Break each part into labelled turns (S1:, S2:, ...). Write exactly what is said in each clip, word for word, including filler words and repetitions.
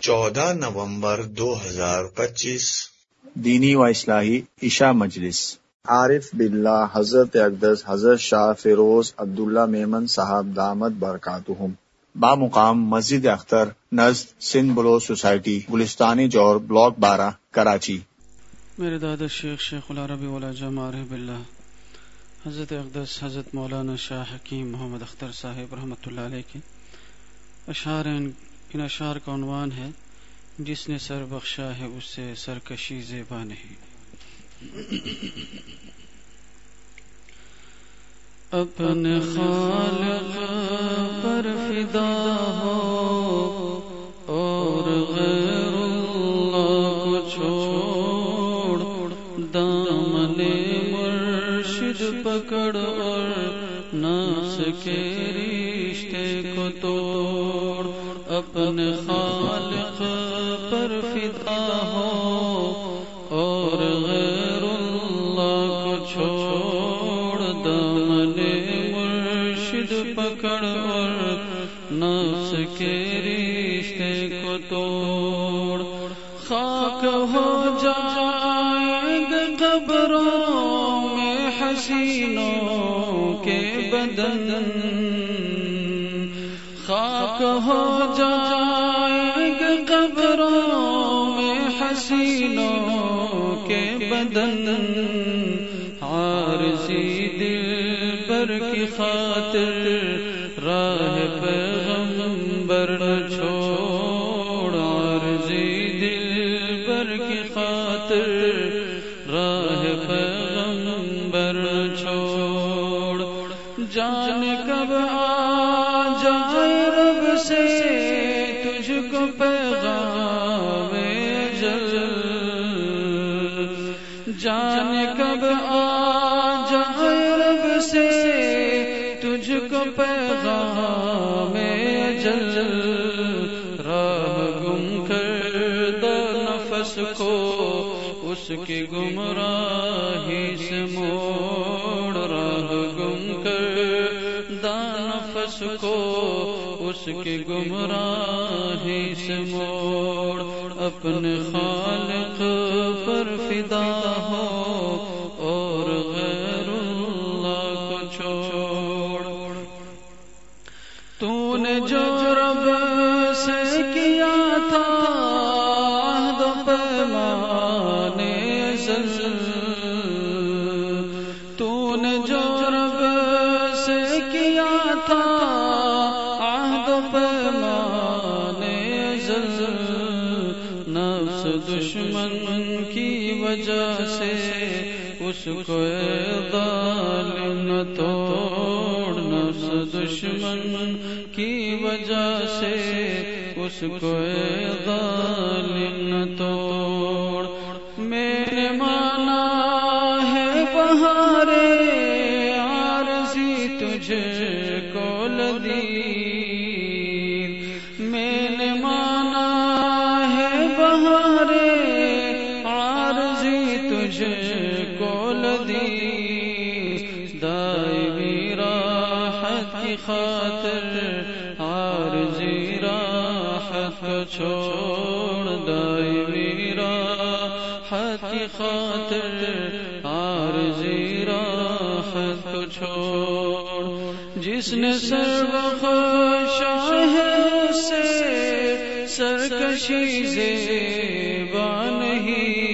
S1: چودہ نومبر دو ہزار پچیس،
S2: دینی و اصلاحی عشاء مجلس۔
S3: عارف باللہ حضرت اقدس حضرت شاہ فیروز عبداللہ میمن صاحب دامت برکاتہم،
S2: بامقام مسجد اختر نزد سندھ بلو سوسائٹی، گلستانی جور، بلاک بارہ، کراچی۔
S4: میرے دادا شیخ شیخ العربی والعجم عارف باللہ حضرت اقدس حضرت مولانا شاہ حکیم محمد اختر صاحب رحمۃ اللہ علیہ کے اشعار ہیں۔ ان اشعار کا عنوان ہے جس نے سر بخشا ہے اس سے سرکشی زیبا نہیں۔ اپنے خالق پر فدا ہو اور غیر اللہ کو چھوڑ، دامن مرشد پکڑ اور ناس کے رشتے کو توڑ۔ اپنے خالق پر فدا ہو اور غیر اللہ کو چھوڑ، دامن مرشد پکڑ اور نفس کے رشتے کو توڑ۔ خاک ہو جائیں گے قبروں میں حسینوں کے بدن، خاک ہو جائیں گے قبروں میں حسینوں کے بدن، عارضی دل پر کی خاطر راہ پیغمبر نہ چھوڑ، عارضی دل پر کی خاطر راہ پیغمبر نہ چھوڑ۔ جان کب آ جائے رب سے تجھ کو پیغام اجل، جان کب آ جائے رب سے تجھ کو پیغام اجل، راہ گم کردہ نفس کو اس کی گمراہی سے موڑ، راہ گم کردہ نفس کو اس کی گمراہی سے موڑ۔ اپنے خالق پر فدا ہو اور غیر اللہ کو چھوڑ۔ تو نے جو رب سے کیا تھا عہد و پیمان ازل، تو نے جو رب سے کیا تھا عہد و پیمان ازل، نفس دشمن کی وجہ سے اس کو ظالم نہ توڑ، نفس دشمن کی وجہ سے اس کو ظالم نہ توڑ۔ میں نے مانا ہے بہارے عارضی تجھے کو لدی، میں نے مانا ہے بہارے عارضی تجھے کو لدی، دائمی راحت کی خاطر عارضی راحت کو چھوڑ، دائمی راحت کی خاطر عارضی راحت کو چھوڑ۔ جس نے سر بخشا ہے اس سے سرکشی زیبا نہیں،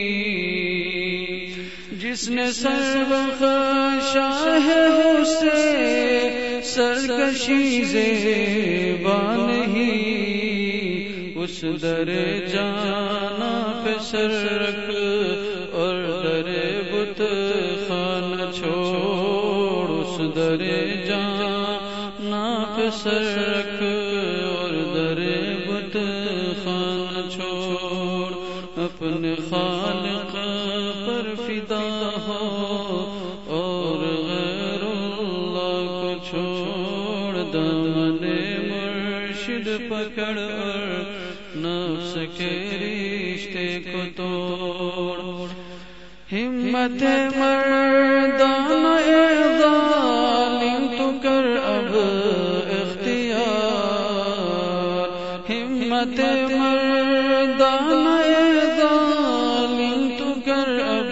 S4: جس نے سر بخشا ہے اس سے سرکشی زیبا نہیں، اس در جانا پہ سر رکھ اور در بت خانہ چھوڑ، اس در جانا پہ سر رکھ اور در بت خانہ چھوڑ۔ اپنے خالق پر فدا ہو اور غیر اللہ کو چھوڑ، دامن مرشد پکڑ اور نفس کے رشتے کو توڑ۔ ہمت مردانہ ظالم تو کر اب اختیار، ہمت ہمت مردانہ ظالم تو کر اب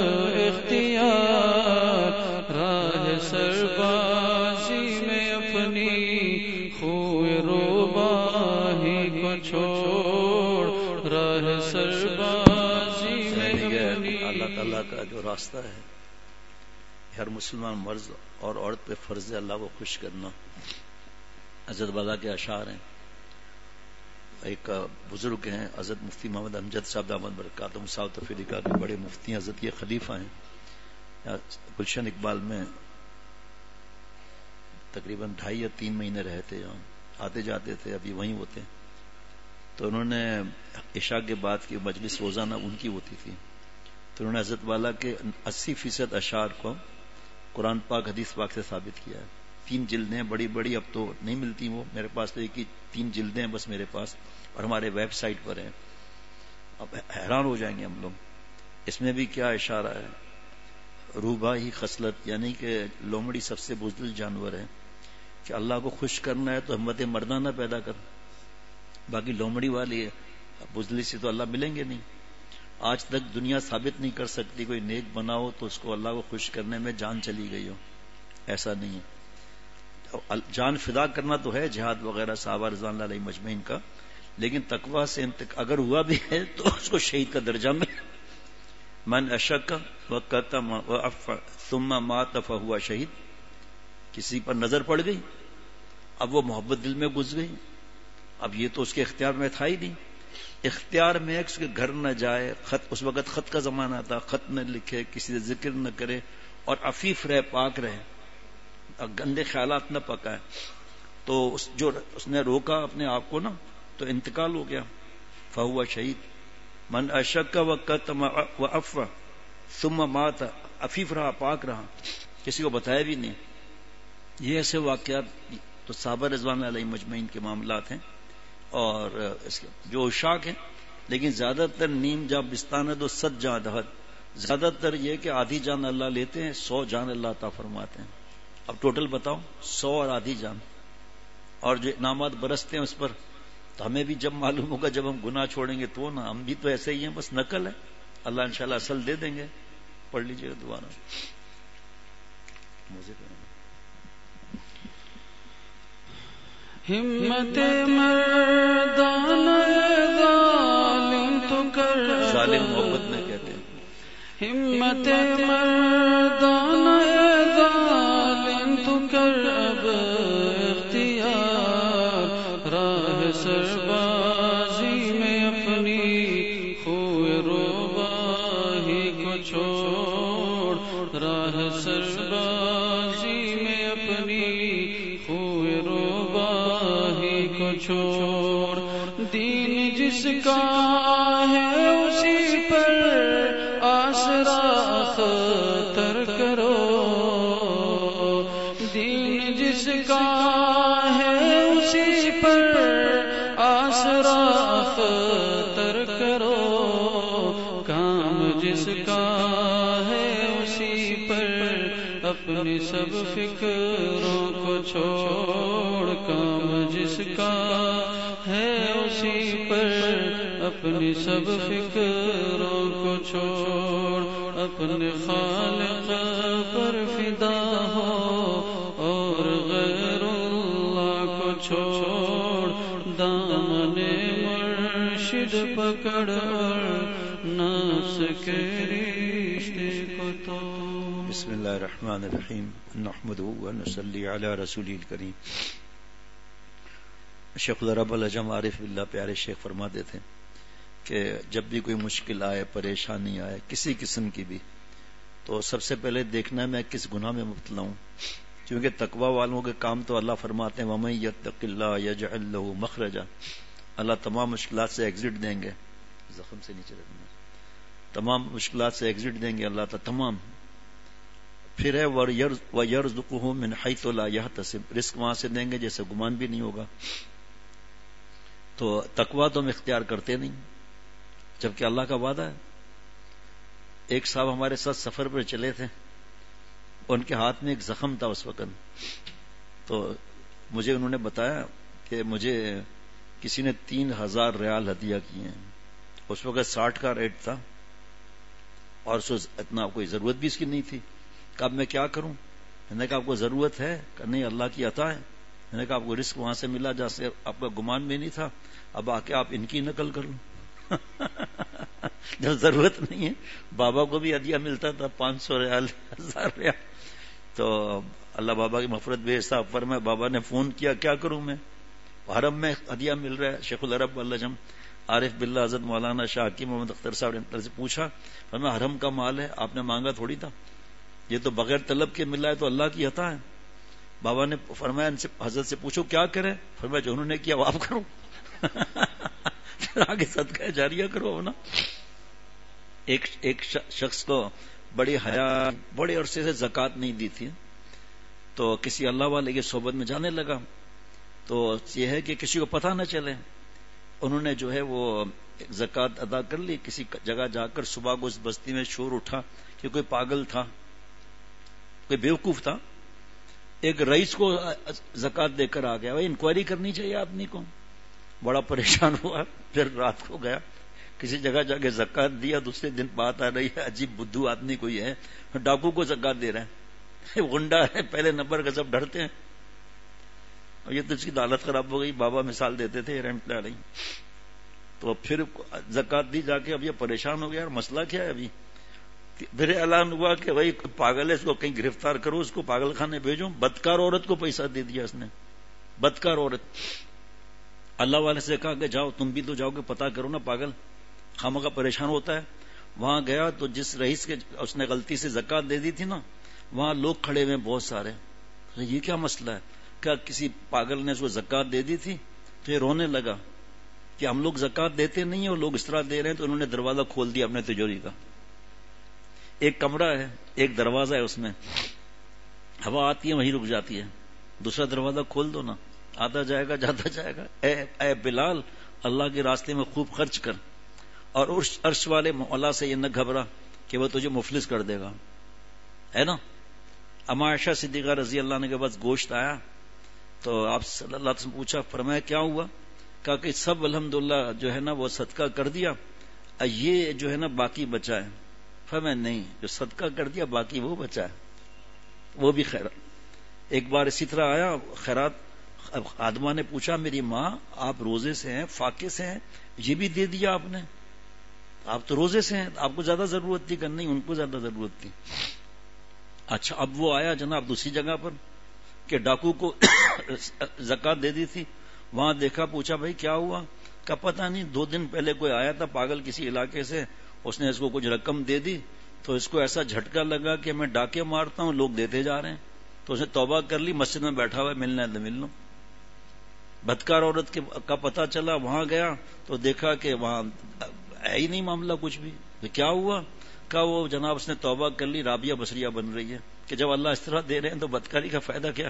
S4: اختیار، راہ سربازی میں اپنی خوئے روباہی کو چھوڑ، راہ سربازی میں اپنی۔
S5: اللہ تعالیٰ کا جو راستہ ہے ہر مسلمان مرد اور عورت پہ فرض ہے اللہ کو خوش کرنا۔ حضرت والا کے اشعار ہیں، ایک بزرگ ہیں حضرت مفتی محمد امجد صاحب دامت برکاتہم ساؤتھ افریقہ کے بڑے مفتی ہیں، حضرت یہ خلیفہ ہیں، گلشن اقبال میں تقریباً ڈھائی یا تین مہینے رہے تھے، یہاں آتے جاتے تھے، ابھی وہیں ہوتے، تو انہوں نے عشاء کے بعد کی مجلس روزانہ ان کی ہوتی تھی، تو انہوں نے حضرت والا کے اسی فیصد اشعار کو قرآن پاک حدیث پاک سے ثابت کیا ہے۔ تین جلدیں بڑی بڑی، اب تو نہیں ملتی وہ، میرے پاس تو ایک ہی تین جلدیں ہیں بس میرے پاس، اور ہمارے ویب سائٹ پر ہیں۔ اب حیران ہو جائیں گے ہم لوگ، اس میں بھی کیا اشارہ ہے، روبا ہی خصلت، یعنی کہ لومڑی سب سے بزدل جانور ہے، کہ اللہ کو خوش کرنا ہے تو ہمت مردانہ پیدا کر، باقی لومڑی والی ہے بزدلی سے تو اللہ ملیں گے نہیں۔ آج تک دنیا ثابت نہیں کر سکتی کوئی نیک بناؤ تو اس کو اللہ کو خوش کرنے میں جان چلی گئی ہو، ایسا نہیں ہے۔ جان فدا کرنا تو ہے جہاد وغیرہ صحابہ رضوان اللہ علیہ مجمعین کا، لیکن تقوی سے اگر ہوا بھی ہے تو اس کو شہید کا درجہ میں۔ من اشک وکتم وعف ثم مات فہو شہید، کسی پر نظر پڑ گئی، اب وہ محبت دل میں گھس گئی، اب یہ تو اس کے اختیار میں تھا ہی نہیں، اختیار میں اس کے گھر نہ جائے، خط اس وقت خط کا زمانہ تھا، خط نہ لکھے، کسی سے ذکر نہ کرے، اور عفیف رہے، پاک رہے، گندے خیالات نہ پکائے، تو اس جو اس نے روکا اپنے آپ کو نا تو انتقال ہو گیا، فہو شہید۔ من اشک وکتم وعف ثم مات، عفیف رہا، پاک رہا، کسی کو بتایا بھی نہیں۔ یہ ایسے واقعات تو صحابہ رضوان اللہ علیہ مجمعین کے معاملات ہیں، اور اس کے جو عشاق ہیں، لیکن زیادہ تر نیم جا بستان ہے تو صد جاں دہد، زیادہ تر یہ کہ آدھی جان اللہ لیتے ہیں، سو جان اللہ عطا فرماتے ہیں۔ اب ٹوٹل بتاؤ، سو اور آدھی جان، اور جو انعامات برستے ہیں اس پر، تو ہمیں بھی جب معلوم ہوگا جب ہم گناہ چھوڑیں گے تو نا، ہم بھی تو ایسے ہی ہیں، بس نقل ہے، اللہ انشاءاللہ اصل دے دیں گے۔ پڑھ لیجیے دوبارہ
S4: ہمت مردانہ ظالم تو کر،
S5: ظالم محبت میں کہتے ہیں،
S4: ہمت مردانہ ظالم تو کر اب اختیار، راہ سربازی میں اپنی خوئے روباہی کو چھوڑ، راہ سربازی میں اپنی خوئے روباہی کو چھوڑ، دین جس کا ہے اسی پر آسرا اختر کرو، دین جس کا ہے اسی پر آسرا اختر کرو، کام جس کا ہے اسی پر اپنی سب فکروں کو چھوڑ، کام جس کا ہے اسی پر اپنی سب فکروں کو چھوڑ، اپنے خالق پر فدا ہو اور غیر اللہ کو چھوڑ، دامن مرشد پکڑ اور ناس کے رشتے کو توڑ۔
S5: بسم اللہ الرحمن الرحیم، نحمدہ ونصلی علی رسولہ الکریم۔ شیخ العرب العجم عارف باللہ پیارے شیخ فرماتے تھے کہ جب بھی کوئی مشکل آئے، پریشانی آئے کسی قسم کی بھی، تو سب سے پہلے دیکھنا ہے میں کس گناہ میں مبتلا ہوں، کیونکہ تقوی والوں کے کام تو اللہ فرماتے ہیں وَمَن يَتَّقِ اللَّهَ يَجْعَلْ لَهُ مَخْرَجًا، اللہ تمام مشکلات سے ایگزٹ دیں گے، زخم سے نیچے رکھنا، تمام مشکلات سے ایگزٹ دیں گے اللہ تعالیٰ تمام۔ پھر ہے وَيَرْزُقُهُ مِنْ حَيْثُ لَا يَحْتَسِبُ، رزق وہاں سے دیں گے جیسے گمان بھی نہیں ہوگا۔ تو تقوی تو ہم اختیار کرتے نہیں، جبکہ اللہ کا وعدہ ہے۔ ایک صاحب ہمارے ساتھ سفر پر چلے تھے، ان کے ہاتھ میں ایک زخم تھا اس وقت، تو مجھے انہوں نے بتایا کہ مجھے کسی نے تین ہزار ریال ہدیہ کیے ہیں. اس وقت ساٹھ کا ریٹ تھا اور سو اتنا کوئی ضرورت بھی اس کی نہیں تھی. کہ اب میں کیا کروں؟ میں نے کہا آپ کو ضرورت ہے کہ نہیں؟ اللہ کی عطا ہے. میں نے کہا آپ کو رزق وہاں سے ملا جہاں سے آپ کا گمان بھی نہیں تھا. اب آ کے آپ ان کی نقل کر لوں. جب ضرورت نہیں ہے. بابا کو بھی ہدیہ ملتا تھا پانچ سو ریال, ہزار ریال. تو اللہ بابا کی مغفرت بھیجتا. فرمایا بابا نے فون کیا, کیا کروں میں؟ حرم میں ہدیہ مل رہا ہے. شیخ العرب الجم عارف باللہ حضرت مولانا شاہ حکیم محمد اختر صاحب نے سے پوچھا, فرمایا حرم کا مال ہے, آپ نے مانگا تھوڑی تھا, یہ تو بغیر طلب کے ملا ہے, تو اللہ کی عطا ہے. بابا نے فرمایا ان سے حضرت سے پوچھو کیا کریں؟ فرمایا جو انہوں نے کیا وہ آپ کرو. آگے صدقہ جاریہ کرو نا. ایک ایک شخص کو بڑی حیا بڑے عرصے سے زکوٰۃ نہیں دی تھی, تو کسی اللہ والے کی صحبت میں جانے لگا. تو یہ ہے کہ کسی کو پتہ نہ چلے. انہوں نے جو ہے وہ زکوٰۃ ادا کر لی. کسی جگہ جا کر صبح کو اس بستی میں شور اٹھا کہ کوئی پاگل تھا, کوئی بیوقوف تھا, ایک رئیس کو زکوٰۃ دے کر آ گیا. بھائی انکوائری کرنی چاہیے آدمی کو. بڑا پریشان ہوا. پھر رات کو گیا کسی جگہ جا کے زکوٰۃ دیا. دوسرے دن بات آ رہی ہے عجیب بدھو آدمی کوئی ہے, ڈاکو کو زکوٰۃ دے رہے ہیں. گنڈا ہے, پہلے نمبر کا سب ڈرتے ہیں. اور یہ تو اس کی حالت خراب ہو گئی. بابا مثال دیتے تھے رحمت اللہ علیہ. تو پھر زکوٰۃ دی جا کے. اب یہ پریشان ہو گیا, یار مسئلہ کیا ہے؟ ابھی پھر اعلان ہوا کہ بھائی پاگل ہے, اس کو کہیں گرفتار کرو, اس کو پاگل خانے بھیجو. بدکار عورت کو پیسہ دے دیا اس نے. بدکار عورت. اللہ والے سے کہا کہ جاؤ تم بھی تو جاؤ گے, پتہ کرو نا, پاگل خامخواہ پریشان ہوتا ہے. وہاں گیا تو جس رئیس کے اس نے غلطی سے زکوٰۃ دے دی تھی نا, وہاں لوگ کھڑے ہوئے بہت سارے. یہ کیا مسئلہ ہے؟ کیا کسی پاگل نے اس کو زکوٰۃ دے دی تھی؟ تو یہ رونے لگا کہ ہم لوگ زکوٰۃ دیتے نہیں ہیں اور لوگ اس طرح دے رہے ہیں. تو انہوں نے دروازہ کھول دیا اپنے تجوری کا. ایک کمرہ ہے, ایک دروازہ ہے, اس میں ہوا آتی ہے وہیں رک جاتی ہے. دوسرا دروازہ کھول دو نا, آتا جائے گا جاتا جائے گا. اے اے بلال, اللہ کے راستے میں خوب خرچ کر, اور عرش والے مولا سے یہ نہ گھبرا کہ وہ تجھے مفلس کر دے گا, ہے نا. اما عائشہ صدیقہ رضی اللہ عنہ کے پاس گوشت آیا تو آپ صلی اللہ علیہ وسلم پوچھا, فرمایا کیا ہوا؟ کہا کہ سب الحمدللہ جو ہے نا وہ صدقہ کر دیا, یہ جو ہے نا باقی بچا ہے. فرمایا نہیں, جو صدقہ کر دیا باقی وہ بچا ہے, وہ بھی خیرات. ایک بار اسی طرح آیا خیرات. آدمہ نے پوچھا, میری ماں آپ روزے سے ہیں, فاقے سے ہیں, یہ بھی دے دیا آپ نے؟ آپ تو روزے سے ہیں, آپ کو زیادہ ضرورت تھی. کہ نہیں, ان کو زیادہ ضرورت تھی. اچھا, اب وہ آیا جناب دوسری جگہ پر کہ ڈاکو کو زکوٰۃ دے دی تھی. وہاں دیکھا, پوچھا بھائی کیا ہوا؟ کا پتہ نہیں, دو دن پہلے کوئی آیا تھا پاگل کسی علاقے سے, اس نے اس کو کچھ رقم دے دی تو اس کو ایسا جھٹکا لگا کہ میں ڈاکے مارتا ہوں, لوگ دیتے جا رہے ہیں. تو اس نے توبہ کر لی, مسجد میں بیٹھا ہوا ہے, ملنا ہے تو مل لو. بدکار عورت کا پتہ چلا, وہاں گیا تو دیکھا کہ وہاں ہے ہی نہیں معاملہ کچھ بھی. کیا ہوا؟ کہا وہ جناب اس نے توبہ کر لی, رابعہ بصریہ بن رہی ہے. کہ جب اللہ اس طرح دے رہے ہیں تو بدکاری کا فائدہ کیا؟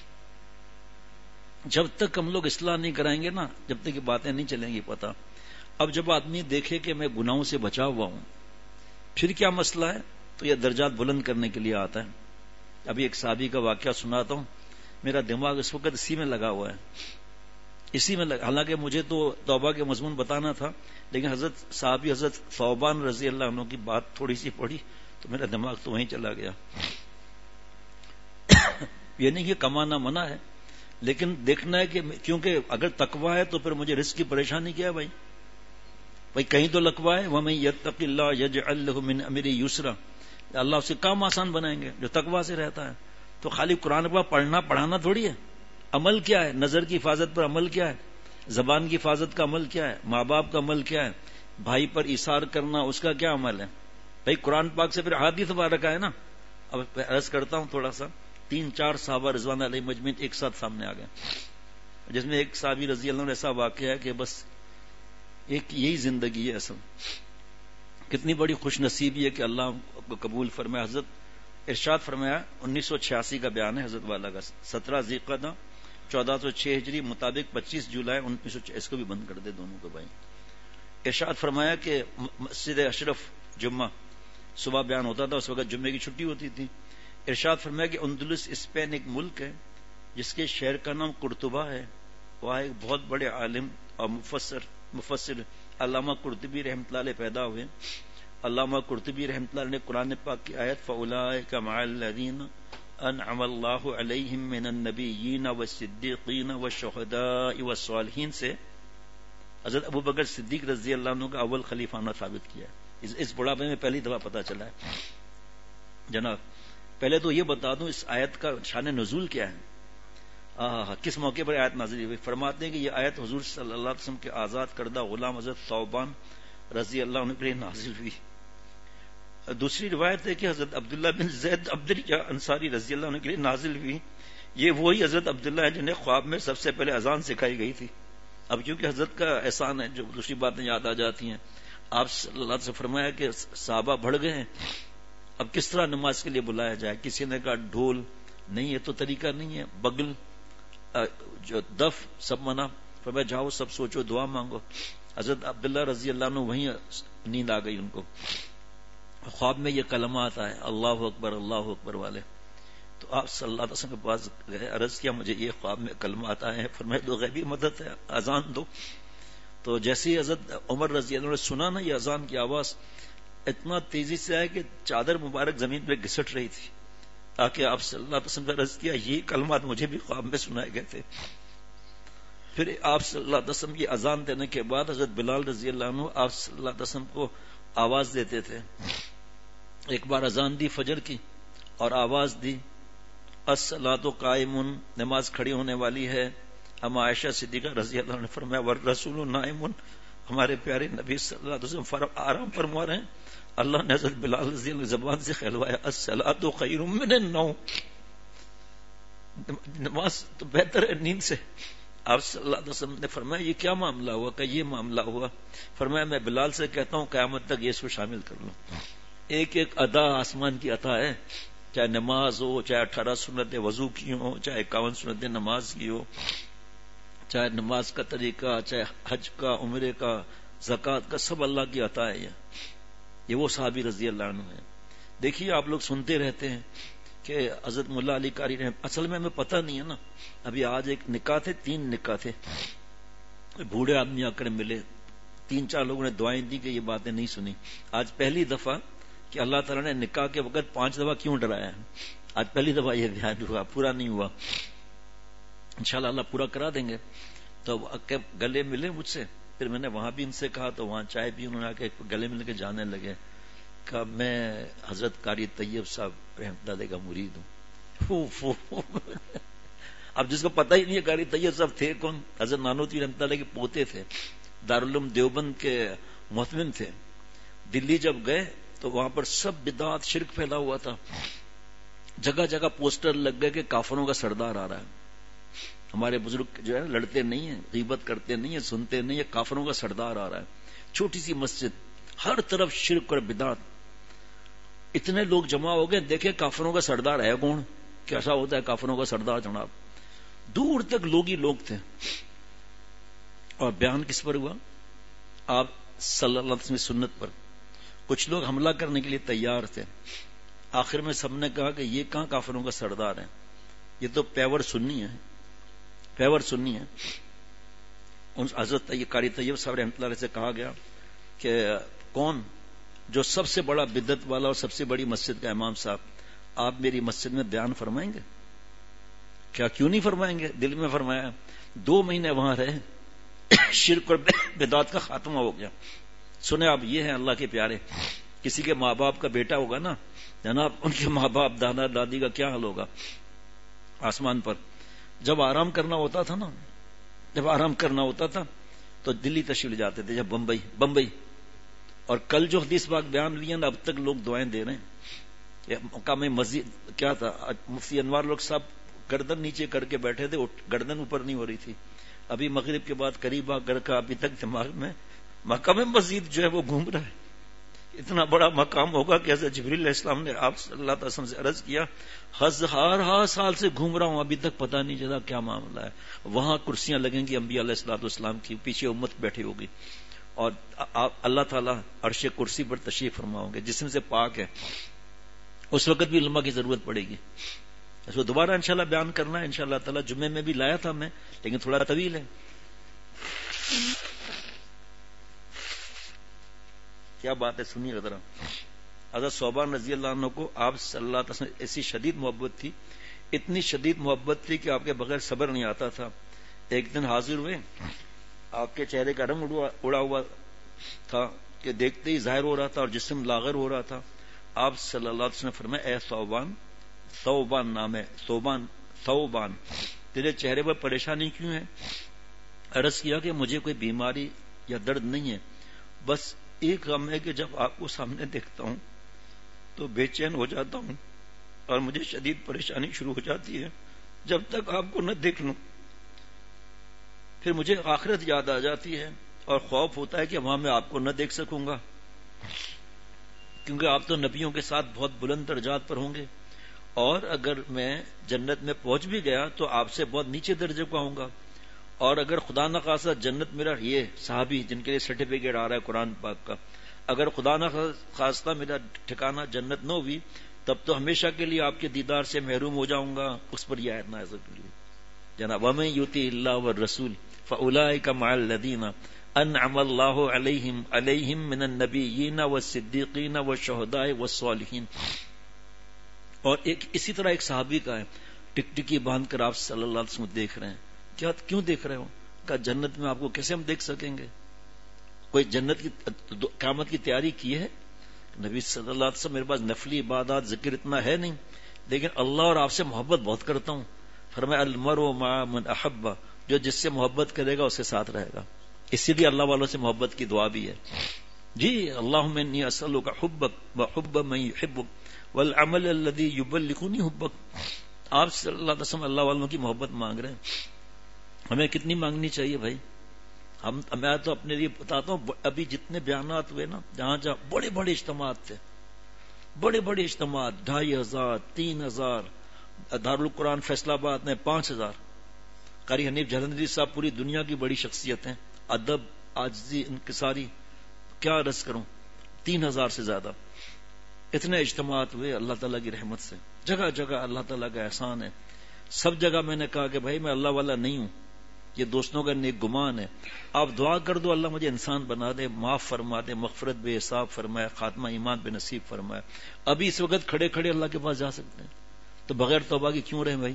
S5: جب تک ہم لوگ اصلاح نہیں کرائیں گے نا, جب تک یہ باتیں نہیں چلیں گی پتہ. اب جب آدمی دیکھے کہ میں گناہوں سے بچا ہوا ہوں, پھر کیا مسئلہ ہے؟ تو یہ درجات بلند کرنے کے لیے آتا ہے. ابھی ایک صحابی کا واقعہ سناتا ہوں. میرا دماغ اس وقت اسی میں لگا ہوا ہے, اسی میں لگا. حالانکہ مجھے تو توبہ کے مضمون بتانا تھا, لیکن حضرت صحابی حضرت ثوبان رضی اللہ عنہ کی بات تھوڑی سی پڑھی تو میرا دماغ تو وہیں چلا گیا. یہ نہیں کہ کمانا منع ہے, لیکن دیکھنا ہے کہ کیونکہ اگر تقویٰ ہے تو پھر مجھے رزق کی پریشانی کیا ہے بھائی؟ بھائی کہیں تو لقوہ ہے, وَمَن يَتَّقِ اللَّهَ يَجْعَل لَّهُ مِنْ أَمْرِهِ يُسْرًا, اللہ اسے کام آسان بنائیں گے جو تقویٰ سے رہتا ہے. تو خالی قرآن پاک پڑھنا پڑھانا تھوڑی ہے. عمل کیا ہے؟ نظر کی حفاظت پر عمل کیا ہے؟ زبان کی حفاظت کا عمل کیا ہے؟ ماں باپ کا عمل کیا ہے؟ بھائی پر ایثار کرنا اس کا کیا عمل ہے؟ بھائی قرآن پاک سے پھر احادیث مبارکہ ہے نا. اب عرض کرتا ہوں تھوڑا سا, تین چار صحابہ رضوان علیہ مجمعین ایک ساتھ سامنے آ گئے, جس میں ایک صحابی رضی اللہ عنہ ایسا واقعہ ہے کہ بس ایک یہی زندگی ہے اصل. کتنی بڑی خوش نصیبی ہے کہ اللہ کو قبول فرمائے. حضرت ارشاد فرمایا, انیس سو چھیاسی کا بیان ہے حضرت والا کا, سترہ ذیقعدہ چودہ سو چھ ہجری مطابق پچیس جولائی انیس سو چھ, اس کو بھی بند کر دے دونوں کو بھائی. ارشاد فرمایا کہ مسجد اشرف جمعہ صبح بیان ہوتا تھا, اس وقت جمعے کی چھٹی ہوتی تھی. ارشاد فرمایا کہ اندلس اسپین ایک ملک ہے جس کے شہر کا نام قرطبہ ہے. وہاں ایک بہت بڑے عالم اور مفسر مفسر علامہ قرطبی رحمۃ اللہ علیہ پیدا ہوئے. علامہ قرطبی رحمۃ اللہ علیہ نے قرآن پاک کی آیت فَأُولَٰئِکَ مَعَ الَّذِينَ أَنْعَمَ اللَّهُ عَلَيْهِم مِّنَ النَّبِيِّينَ وَالصِّدِّيقِينَ وَالشُّهَدَاءِ وَالصَّالِحِينَ سے حضرت ابو بکر صدیق رضی اللہ عنہ کا اول خلیفانہ ثابت کیا ہے. اس, اس بڑھاپے میں پہلی دفعہ پتہ چلا ہے. جناب پہلے تو یہ بتا دوں اس آیت کا شان نزول کیا ہے. آہ کس موقع پر آیت نازل ہوئی؟ فرماتے ہیں کہ یہ آیت حضور صلی اللہ علیہ وسلم کے آزاد کردہ غلام حضرت ثوبان رضی اللہ عنہ پر نازل ہوئی. دوسری روایت ہے کہ حضرت عبداللہ بن زید عبداللہ انصاری رضی اللہ عنہ کے لیے نازل ہوئی. یہ وہی حضرت عبداللہ ہے جنہیں خواب میں سب سے پہلے اذان سکھائی گئی تھی. اب کیونکہ حضرت کا احسان ہے جو دوسری باتیں یاد آ جاتی ہیں. آپ صلی اللہ علیہ وسلم سے فرمایا کہ صحابہ بڑھ گئے ہیں, اب کس طرح نماز کے لیے بلایا جائے. کسی نے کہا ڈھول نہیں, یہ تو طریقہ نہیں ہے. بغل جو دف سب منع. فرمایا جاؤ سب سوچو دعا مانگو. حضرت عبداللہ رضی اللہ عنہ وہیں نیند آ گئی ان کو. خواب میں یہ کلمات آئے اللہ اکبر اللہ اکبر والے. تو آپ صلی اللہ علیہ وسلم کے پاس گئے, عرض کیا مجھے یہ خواب میں کلمات آئے ہیں. فرمایا تو غیبی مدد ہے, اذان دو. تو جیسے ہی حضرت عمر رضی اللہ عنہ نے سنا نا یہ اذان کی آواز, اتنا تیزی سے آئے کہ چادر مبارک زمین پہ گھسٹ رہی تھی. تاکہ آپ صلی اللہ علیہ وسلم نے عرض کیا یہ کلمات مجھے بھی خواب میں سنائے گئے تھے. پھر آپ صلی اللہ علیہ وسلم کی اذان دینے کے بعد حضرت بلال رضی اللہ عنہ آپ صلی اللہ علیہ وسلم کو آواز دیتے تھے. ایک بار اذان دی فجر کی اور آواز دی الصلاۃ قائم, نماز کھڑی ہونے والی ہے. اما عائشہ صدیقہ رضی اللہ عنہ نے فرمایا والرسول نائم, ہمارے پیارے نبی صلی اللہ علیہ وسلم آرام فرما رہے ہیں. اللہ نے حضرت بلال رضی اللہ عنہ زبان سے کہلوایا الصلاۃ خیر من النوم, نماز تو بہتر ہے نیند سے. آپ صلی اللہ علیہ وسلم نے فرمایا یہ کیا معاملہ ہوا؟ کہ یہ معاملہ ہوا. فرمایا میں بلال سے کہتا ہوں قیامت تک یہ اس کو شامل کر لوں. ایک ایک ادا آسمان کی عطا ہے, چاہے نماز ہو, چاہے اٹھارہ سنتیں وضو کی ہو, چاہے اکاون سنتیں نماز کی ہو, چاہے نماز کا طریقہ, چاہے حج کا, عمرے کا, زکوٰۃ کا, سب اللہ کی عطا ہے. یہ یہ وہ صحابی رضی اللہ عنہ ہے. دیکھیے آپ لوگ سنتے رہتے ہیں کہ حضرت ملا علی قاری رحم, اصل میں ہمیں پتہ نہیں ہے نا. ابھی آج ایک نکاح تھے, تین نکاح تھے, بوڑھے آدمی آ کر ملے, تین چار لوگوں نے دعائیں دی کہ یہ باتیں نہیں سنی. آج پہلی دفعہ کہ اللہ تعالیٰ نے نکاح کے وقت پانچ دفعہ کیوں ڈرایا ہے, آج پہلی دفعہ یہ بیان ہوا, پورا نہیں ہوا. انشاءاللہ اللہ پورا کرا دیں گے. تو گلے ملے مجھ سے, پھر میں نے وہاں بھی ان سے کہا تو وہاں چائے پی, انہوں نے آ کے گلے مل کے جانے لگے. کہا میں حضرت قاری طیب صاحب رحمۃ اللہ کا مرید ہوں. اب جس کو پتہ ہی نہیں ہے قاری طیب صاحب تھے کون, حضرت نانوتوی رحمۃ اللہ کے پوتے تھے, دارالعلوم دیوبند کے محتمم تھے. دلی جب گئے تو وہاں پر سب بدعات شرک پھیلا ہوا تھا. جگہ جگہ پوسٹر لگ گئے کہ کافروں کا سردار آ رہا ہے. ہمارے بزرگ جو ہے لڑتے نہیں ہیں, غیبت کرتے نہیں ہیں, سنتے نہیں ہیں, کافروں کا سردار آ رہا ہے. چھوٹی سی مسجد, ہر طرف شرک اور بدعت. اتنے لوگ جمع ہو گئے, دیکھیں کافروں کا سردار ہے کون, کیسا ہوتا ہے کافروں کا سردار جناب. دور تک لوگ ہی لوگ تھے. اور بیان کس پر ہوا؟ آپ صلی اللہ علیہ وسلم کی سنت پر. کچھ لوگ حملہ کرنے کے لیے تیار تھے. آخر میں سب نے کہا کہ یہ کہاں کافروں کا سردار ہے, یہ تو پیور سنی ہے, پیور سنی ہے. حضرت قاری طیب صاحب رحمۃ اللہ علیہ سے کہا گیا کہ کون جو سب سے بڑا بدعت والا اور سب سے بڑی مسجد کا امام صاحب, آپ میری مسجد میں بیان فرمائیں گے کیا؟ کیوں نہیں فرمائیں گے. دل میں فرمایا. دو مہینے وہاں رہے, شرک اور بدعت کا خاتمہ ہو گیا. سنے آپ, یہ ہیں اللہ کے پیارے. کسی کے ماں باپ کا بیٹا ہوگا نا جناب, ان کے ماں باپ دادا دادی کا کیا حال ہوگا آسمان پر. جب آرام کرنا ہوتا تھا نا, جب آرام کرنا ہوتا تھا تو دلی تشریف لے جاتے تھے, جب بمبئی بمبئی اور کل جو حدیث پاک بیان ہوئی ہے نا, اب تک لوگ دعائیں دے رہے ہیں. مقام مسجد کیا تھا, مفتی انوار لوگ سب گردن نیچے کر کے بیٹھے تھے, گردن اوپر نہیں ہو رہی تھی. ابھی مغرب کے بعد قریب آ کر کا ابھی تک دماغ میں مقام مسجد جو ہے وہ گھوم رہا ہے. اتنا بڑا مقام ہوگا کہ حضرت جبریل علیہ السلام نے آپ صلی اللہ علیہ وسلم سے عرض کیا, ہزار سال سے گھوم رہا ہوں, ابھی تک پتہ نہیں چلا کیا معاملہ ہے. وہاں کرسیاں لگیں گی انبیاء علیہ الصلوۃ والسلام کی, پیچھے امت بیٹھی ہوگی, اور اللہ تعالیٰ عرش کرسی پر تشریف فرماؤں گے, جسم سے پاک ہے. اس وقت بھی علماء کی ضرورت پڑے گی. اس کو دوبارہ انشاءاللہ بیان کرنا ہے انشاءاللہ تعالیٰ. جمعے میں بھی لایا تھا میں, لیکن تھوڑا طویل ہے. کیا بات ہے، سنیے ذرا. حضرت صوبان رضی اللہ عنہ کو آپ صلی اللہ علیہ وسلم ایسی شدید محبت تھی، اتنی شدید محبت تھی کہ آپ کے بغیر صبر نہیں آتا تھا. ایک دن حاضر ہوئے، آپ کے چہرے کا رنگ اڑا ہوا تھا کہ دیکھتے ہی ظاہر ہو رہا تھا اور جسم لاغر ہو رہا تھا. آپ صلی اللہ علیہ وسلم نے فرمایا، اے صوبان، صوبان نام ہے، صوبان صوبان، تیرے چہرے پر پریشانی کیوں ہے؟ عرض کیا کہ مجھے کوئی بیماری یا درد نہیں ہے، بس ایک غم ہے کہ جب آپ کو سامنے دیکھتا ہوں تو بے چین ہو جاتا ہوں اور مجھے شدید پریشانی شروع ہو جاتی ہے. جب تک آپ کو نہ دیکھ لوں پھر مجھے آخرت یاد آ جاتی ہے اور خوف ہوتا ہے کہ وہاں میں آپ کو نہ دیکھ سکوں گا، کیونکہ آپ تو نبیوں کے ساتھ بہت بلند درجات پر ہوں گے، اور اگر میں جنت میں پہنچ بھی گیا تو آپ سے بہت نیچے درجے کا ہوں گا، اور اگر خدا نہ خواستہ جنت میرا یہ صحابی جن کے لیے سرٹیفکیٹ آ رہا ہے قرآن پاک کا، اگر خدا نہ خواستہ میرا ٹھکانہ جنت نہ ہوئی تب تو ہمیشہ کے لیے آپ کے دیدار سے محروم ہو جاؤں گا. اس پر یہ آیت نازل ہوئی جناب، وَمَن يُطِعِ اللَّهَ وَالرَّسُولَ فَأُولَٰئِكَ مَعَ الَّذِينَ أَنْعَمَ اللَّهُ عَلَيْهِمْ عَلَيْهِمْ مِنَ النَّبِيِّينَ وَالصِّدِّيقِينَ وَالشُّهَدَاءِ وَالصَّالِحِينَ. اور ایک اسی طرح ایک صحابی کا ہے، ٹکٹکی باندھ کر آپ صلی اللہ علیہ وسلم دیکھ رہے ہیں. کیا کیوں دیکھ رہے ہو؟ کہ جنت میں آپ کو کیسے ہم دیکھ سکیں گے؟ کوئی جنت کی قیامت کی تیاری کی ہے؟ نبی صلی اللہ علیہ وسلم، میرے پاس نفلی عبادات ذکر اتنا ہے نہیں، لیکن اللہ اور آپ سے محبت بہت کرتا ہوں. فرمایا المرء مع من احب، جو جس سے محبت کرے گا اس کے ساتھ رہے گا. اسی لیے اللہ والوں سے محبت کی دعا بھی ہے. جی اللہم انی اسألک حبک وحب من یحبک والعمل الذی یبلغنی حبک. آپ صلی اللہ علیہ وسلم اللہ والوں کی محبت مانگ رہے ہیں. ہمیں کتنی مانگنی چاہیے بھائی؟ ہم میں تو اپنے لیے بتاتا ہوں، ابھی جتنے بیانات ہوئے نا، جہاں جہاں بڑے بڑے اجتماعات تھے، بڑے بڑے اجتماعات، ڈھائی ہزار تین ہزار دارالقرآن فیصلہ آباد میں پانچ ہزار قاری حنیف جلندری صاحب پوری دنیا کی بڑی شخصیت ہیں، ادب، عاجزی، انکساری، کیا عرض کروں، تین ہزار سے زیادہ اتنے اجتماعات ہوئے اللہ تعالیٰ کی رحمت سے. جگہ جگہ اللہ تعالیٰ کا احسان ہے. سب جگہ میں نے کہا کہ بھائی میں اللہ والا نہیں ہوں، یہ دوستوں کا نیک گمان ہے، آپ دعا کر دو اللہ مجھے انسان بنا دے، معاف فرما دے، مغفرت بے حساب فرمائے، خاتمہ ایمان بے نصیب فرمائے. ابھی اس وقت کھڑے کھڑے اللہ کے پاس جا سکتے ہیں، تو بغیر توبہ کی کیوں رہے بھائی؟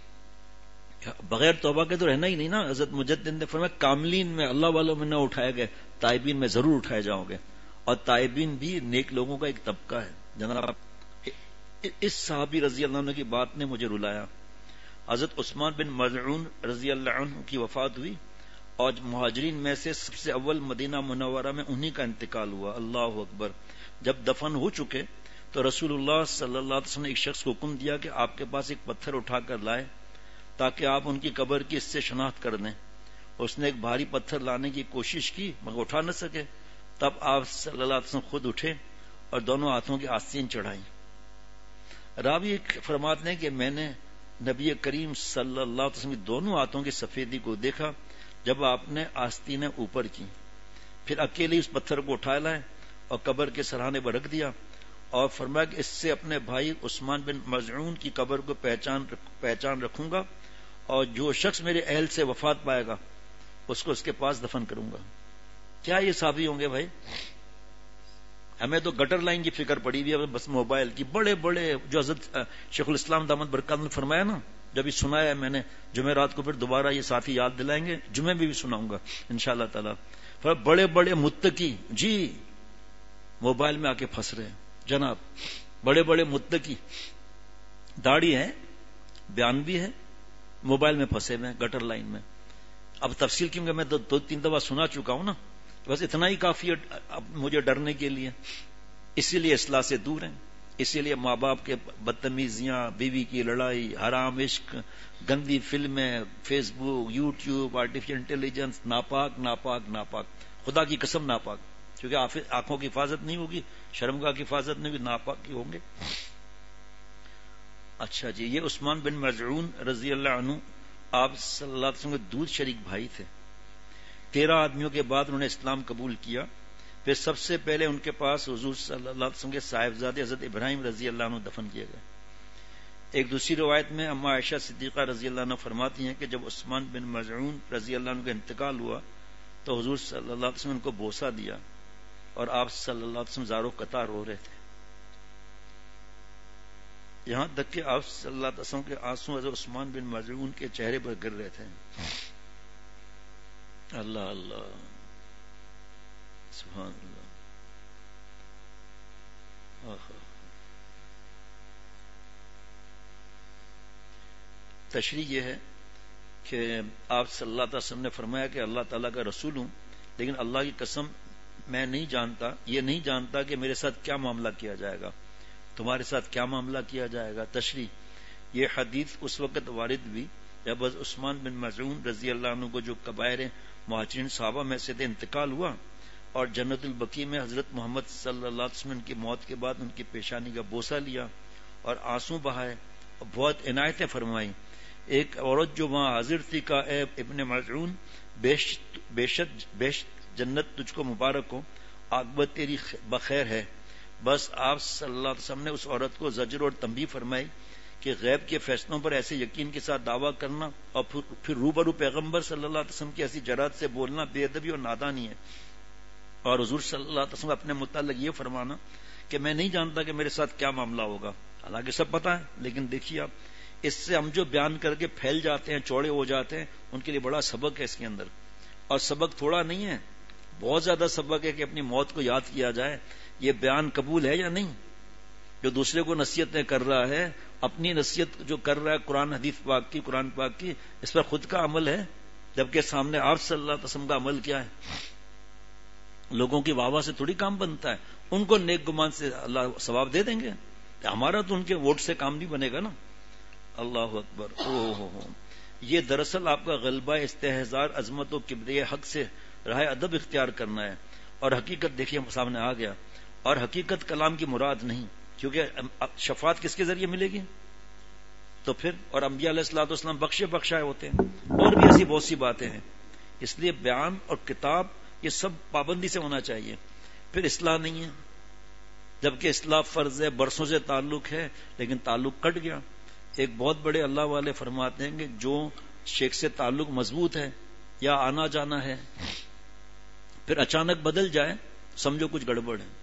S5: بغیر توبہ کے تو رہنا ہی نہیں نا. حضرت مجدد نے فرمایا کاملین میں، اللہ والوں میں نہ اٹھائے گئے، تائبین میں ضرور اٹھائے جاؤ گے. اور تائبین بھی نیک لوگوں کا ایک طبقہ ہے. جناب اس صحابی رضی اللہ عنہ کی بات نے مجھے رلایا. حضرت عثمان بن مظعون رضی اللہ عنہ کی وفات ہوئی اور مہاجرین میں سے سب سے اول مدینہ منورہ میں انہی کا انتقال ہوا. اللہ اکبر. جب دفن ہو چکے تو رسول اللہ صلی اللہ علیہ وسلم نے ایک شخص کو حکم دیا کہ آپ کے پاس ایک پتھر اٹھا کر لائے تاکہ آپ ان کی قبر کی اس سے شناخت کر دیں. اس نے ایک بھاری پتھر لانے کی کوشش کی مگر اٹھا نہ سکے. تب آپ صلی اللہ علیہ وسلم خود اٹھے اور دونوں ہاتھوں کی آستین چڑھائیں. راوی فرماتے ہیں کہ میں نے نبی کریم صلی اللہ علیہ وسلم کی دونوں ہاتھوں کی سفیدی کو دیکھا جب آپ نے آستینیں اوپر کی، پھر اکیلے اس پتھر کو اٹھا لائے اور قبر کے سرہانے پر رکھ دیا اور فرمایا کہ اس سے اپنے بھائی عثمان بن مظعون کی قبر کو پہچان پہچان رکھوں گا اور جو شخص میرے اہل سے وفات پائے گا اس کو اس کے پاس دفن کروں گا. کیا یہ صحابی ہوں گے بھائی؟ ہمیں تو گٹر لائن کی فکر پڑی ہوئی ہے بس موبائل کی. بڑے بڑے جو حضرت شیخ الاسلام دامت برکات نے فرمایا نا، جب یہ سنایا میں نے جمعرات کو، پھر دوبارہ یہ ساتھی یاد دلائیں گے، جمعے میں بھی سناؤں گا انشاءاللہ تعالی. بڑے بڑے متقی جی موبائل میں آ کے پھنس رہے ہیں جناب. بڑے بڑے متقی داڑھی ہے، بیان بھی ہے، موبائل میں پھنسے ہوئے ہیں گٹر لائن میں. اب تفصیل کیونکہ میں دو تین دفعہ سنا چکا ہوں نا، بس اتنا ہی کافی ہے اب مجھے ڈرنے کے لیے. اسی لیے اصلاح سے دور ہیں، اسی لیے ماں باپ کے بدتمیزیاں، بیوی کی لڑائی، حرام عشق، گندی فلمیں، Facebook, YouTube, artificial intelligence, ناپاک ناپاک ناپاک، خدا کی قسم ناپاک. کیونکہ آنکھوں کی حفاظت نہیں ہوگی، شرمگاہ کی حفاظت نہیں ہوگی، ناپاک کی ہوں گے. اچھا جی، یہ عثمان بن مظعون رضی اللہ عنہ آپ صلی اللہ علیہ وسلم کے دودھ شریک بھائی تھے. تیرہ آدمیوں کے بعد انہوں نے اسلام قبول کیا. پھر سب سے پہلے ان کے پاس حضور صلی اللہ علیہ وسلم کے صاحبزادے حضرت ابراہیم رضی اللہ عنہ دفن کیے گئے. ایک دوسری روایت میں اما عائشہ صدیقہ رضی اللہ عنہ فرماتی ہیں کہ جب عثمان بن مظعون رضی اللہ عنہ کا انتقال ہوا تو حضور صلی اللہ علیہ وسلم کو بوسہ دیا اور آپ صلی اللہ علیہ وسلم زارو قطع رو رہے تھے، یہاں تک کہ آپ صلی اللہ علیہ وسلم کے آنسو حضرت عثمان بن مظعون کے چہرے پر گر رہے تھے. اللہ اللہ سبحان اللہ. تشریح یہ ہے کہ آپ صلی اللہ علیہ وسلم نے فرمایا کہ اللہ تعالیٰ کا رسول ہوں، لیکن اللہ کی قسم میں نہیں جانتا، یہ نہیں جانتا کہ میرے ساتھ کیا معاملہ کیا جائے گا، تمہارے ساتھ کیا معاملہ کیا جائے گا. تشریح یہ حدیث اس وقت وارد ہوئی جب عثمان بن مظعون رضی اللہ عنہ کو جو کبائر مہاجرین صحابہ میں سے انتقال ہوا اور جنت البقیع میں حضرت محمد صلی اللہ علیہ وسلم کی موت کے بعد ان کی پیشانی کا بوسہ لیا اور آنسو بہائے اور بہت عنایتیں فرمائی. ایک عورت جو وہاں حاضر تھی کہا اے ابن مظعون، بیشک بیشک جنت تجھ کو مبارک ہو، عاقبت تیری بخیر ہے. بس آپ صلی اللہ علیہ وسلم نے اس عورت کو زجر اور تنبیہ فرمائی کہ غیب کے فیصلوں پر ایسے یقین کے ساتھ دعویٰ کرنا اور پھر روبرو پیغمبر صلی اللہ علیہ وسلم کی ایسی جرات سے بولنا بے ادبی اور نادانی ہے. اور حضور صلی اللہ علیہ وسلم اپنے متعلق یہ فرمانا کہ میں نہیں جانتا کہ میرے ساتھ کیا معاملہ ہوگا. حالانکہ سب پتا ہے، لیکن دیکھیے آپ اس سے ہم جو بیان کر کے پھیل جاتے ہیں، چوڑے ہو جاتے ہیں، ان کے لیے بڑا سبق ہے اس کے اندر. اور سبق تھوڑا نہیں ہے، بہت زیادہ سبق ہے کہ اپنی موت کو یاد کیا جائے. یہ بیان قبول ہے یا نہیں؟ جو دوسرے کو نصیحتیں کر رہا ہے، اپنی نصیحت جو کر رہا ہے قرآن حدیث پاک کی، قرآن پاک کی، اس پر خود کا عمل ہے، جبکہ سامنے آپ صلی اللہ علیہ وسلم کا عمل کیا ہے. لوگوں کی واہ واہ سے تھوڑی کام بنتا ہے. ان کو نیک گمان سے اللہ ثواب دے دیں گے، ہمارا تو ان کے ووٹ سے کام نہیں بنے گا نا. اللہ اکبر. او ہو ہو یہ دراصل آپ کا غلبہ استحزار عظمت و کبریاء حق سے راہ ادب اختیار کرنا ہے. اور حقیقت دیکھیے سامنے آ گیا. اور حقیقت کلام کی مراد نہیں، کیونکہ شفاعت کس کے ذریعے ملے گی؟ تو پھر اور انبیاء علیہ الصلوۃ والسلام بخشے بخشائے ہوتے ہیں، اور بھی ایسی بہت سی باتیں ہیں. اس لیے بیان اور کتاب یہ سب پابندی سے ہونا چاہیے. پھر اصلاح نہیں ہے، جبکہ اصلاح فرض ہے، برسوں سے تعلق ہے، لیکن تعلق کٹ گیا. ایک بہت بڑے اللہ والے فرماتے ہیں کہ جو شیخ سے تعلق مضبوط ہے یا آنا جانا ہے، پھر اچانک بدل جائے سمجھو کچھ گڑبڑ ہے.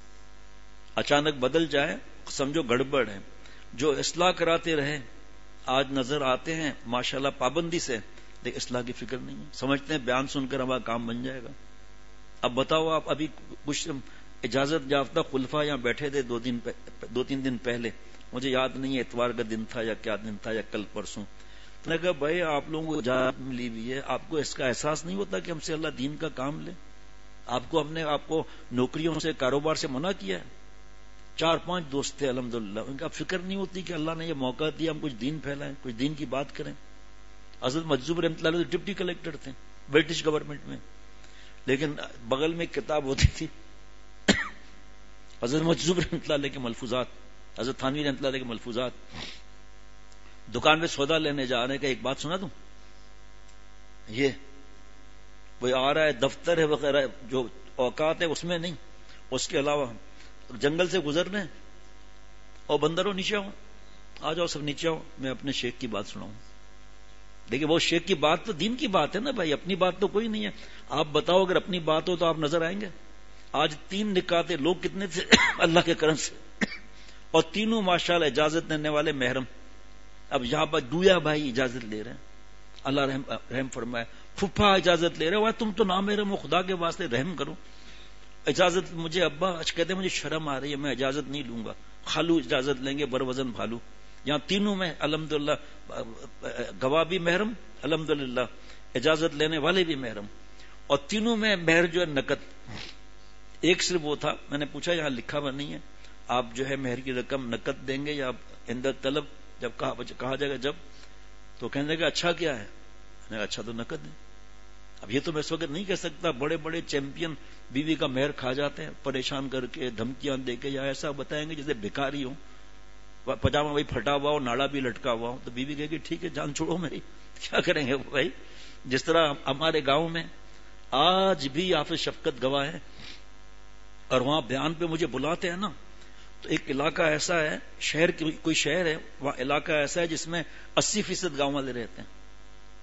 S5: اچانک بدل جائے سمجھو گڑبڑ ہے. جو اصلاح کراتے رہے آج نظر آتے ہیں ماشاءاللہ پابندی سے، لیکن اصلاح کی فکر نہیں ہے. سمجھتے ہیں بیان سن کر ہمارا کام بن جائے گا. اب بتاؤ آپ، ابھی کچھ اجازت یافتہ خلفاء یہاں بیٹھے تھے دو دن دو تین دن پہلے، مجھے یاد نہیں ہے اتوار کا دن تھا یا کیا دن تھا یا کل پرسوں. میں نے کہا بھائی آپ لوگوں کو اجازت ملی ہوئی ہے، آپ کو اس کا احساس نہیں ہوتا کہ ہم سے اللہ دین کا کام لے؟ آپ کو ہم نے آپ کو نوکریوں سے کاروبار سے منع کیا ہے. چار پانچ دوست تھے الحمدللہ، ان کا فکر نہیں ہوتی کہ اللہ نے یہ موقع دیا ہم کچھ دین پھیلائیں، کچھ دین کی بات کریں. حضرت مجذوب رحمۃ اللہ علیہ ڈپٹی کلیکٹر تھے برٹش گورنمنٹ میں، لیکن بغل میں ایک کتاب ہوتی تھی حضرت مجذوب رحمۃ اللہ علیہ کے ملفوظات، حضرت تھانوی رحمۃ اللہ علیہ کے ملفوظات. دکان میں سودا لینے جا رہے ہیں کہ ایک بات سنا دوں، یہ وہ آ رہا ہے دفتر ہے وغیرہ جو اوقات ہے اس میں نہیں، اس کے علاوہ جنگل سے گزر رہے ہیں اور بندروں نیچے آؤ، آ جاؤ سب نیچے آؤ، میں اپنے شیخ کی بات سناؤں. دیکھیں وہ شیخ کی بات تو دین کی بات ہے نا بھائی، اپنی بات تو کوئی نہیں ہے. آپ بتاؤ اگر اپنی بات ہو تو آپ نظر آئیں گے. آج تین نکاتے لوگ کتنے تھے اللہ کے کرم سے، اور تینوں ماشاءاللہ اجازت دینے والے محرم. اب یہاں پر ڈویا بھائی اجازت لے رہے ہیں، اللہ رحم رحم فرمائے. پھپھا اجازت لے رہے ہو، تم تو نہ محرم ہو، خدا کے واسطے رحم کرو. اجازت مجھے ابا کہتے مجھے شرم آ رہی ہے، میں اجازت نہیں لوں گا. خالو اجازت لیں گے، بر وزن بھالو. یہاں تینوں میں الحمدللہ گواہ بھی محرم، الحمدللہ اجازت لینے والے بھی محرم، اور تینوں میں مہر جو ہے نقد. ایک صرف وہ تھا، میں نے پوچھا یہاں لکھا ہوا نہیں ہے، آپ جو ہے مہر کی رقم نقد دیں گے یا اندر طلب؟ جب کہا کہا جائے گا جب، تو کہنے لگا اچھا کیا ہے؟ میں نے اچھا تو نقد ہے. اب یہ تو میں اس وقت نہیں کہہ سکتا، بڑے بڑے چیمپئن بیوی کا مہر کھا جاتے ہیں پریشان کر کے، دھمکیاں دے کے، یا ایسا بتائیں گے جیسے بھکاری ہوں، پجامہ بھائی پھٹا ہوا ہو، ناڑا بھی لٹکا ہوا ہو، تو بیوی کہے گی ٹھیک ہے جان چھوڑو میری. کیا کریں گے بھائی؟ جس طرح ہمارے گاؤں میں آج بھی حافظ شفقت گواہ ہے، اور وہاں بیان پہ مجھے بلاتے ہیں نا، تو ایک علاقہ ایسا ہے، شہر کوئی شہر ہے وہاں، علاقہ ایسا ہے جس میں اسی فیصد گاؤں والے رہتے ہیں.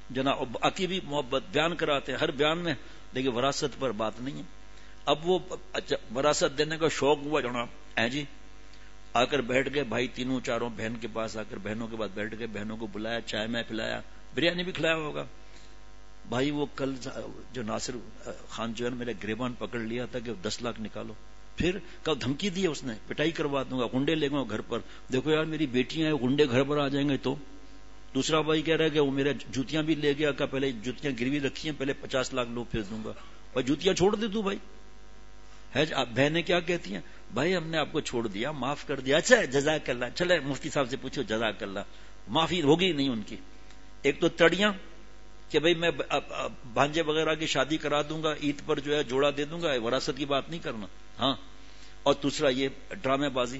S5: جناب عقیدی محبت بیان کراتے ہیں ہر بیان میں، لیکن وراثت پر بات نہیں ہے. اب وہ وراثت دینے کا شوق ہوا جناب، اے جی آ کر بیٹھ گئے بھائی تینوں چاروں بہن کے پاس، آ کر بہنوں کے پاس بیٹھ گئے، بہنوں کو بلایا، چائے میں پلایا، بریانی بھی کھلایا ہوگا. بھائی وہ کل جو ناصر خان جو ہے میرے گریبان پکڑ لیا تھا کہ دس لاکھ نکالو، پھر کب دھمکی دی اس نے پٹائی کروا دوں گا، گنڈے لے گا گھر پر. دیکھو یار میری بیٹیاں ہیں، گنڈے گھر پر آ جائیں گے تو. دوسرا بھائی کہہ رہا ہے کہ وہ میرے جوتیاں بھی لے گیا، کہ پہلے جوتیاں گروی رکھی ہیں، پہلے پچاس لاکھ لو پھر دوں گا. بھائی جوتیاں چھوڑ دے تو بھائی ہے. بہنیں کیا کہتی ہیں، بھائی ہم نے آپ کو چھوڑ دیا، معاف کر دیا. اچھا جزاک اللہ، چلے مفتی صاحب سے پوچھو جزاک اللہ. معافی ہوگی نہیں ان کی. ایک تو تڑیاں کہ بھائی میں بھانجے وغیرہ کی شادی کرا دوں گا، عید پر جو ہے جوڑا دے دوں گا، وراثت کی بات نہیں کرنا. ہاں اور دوسرا یہ ڈرامے بازی.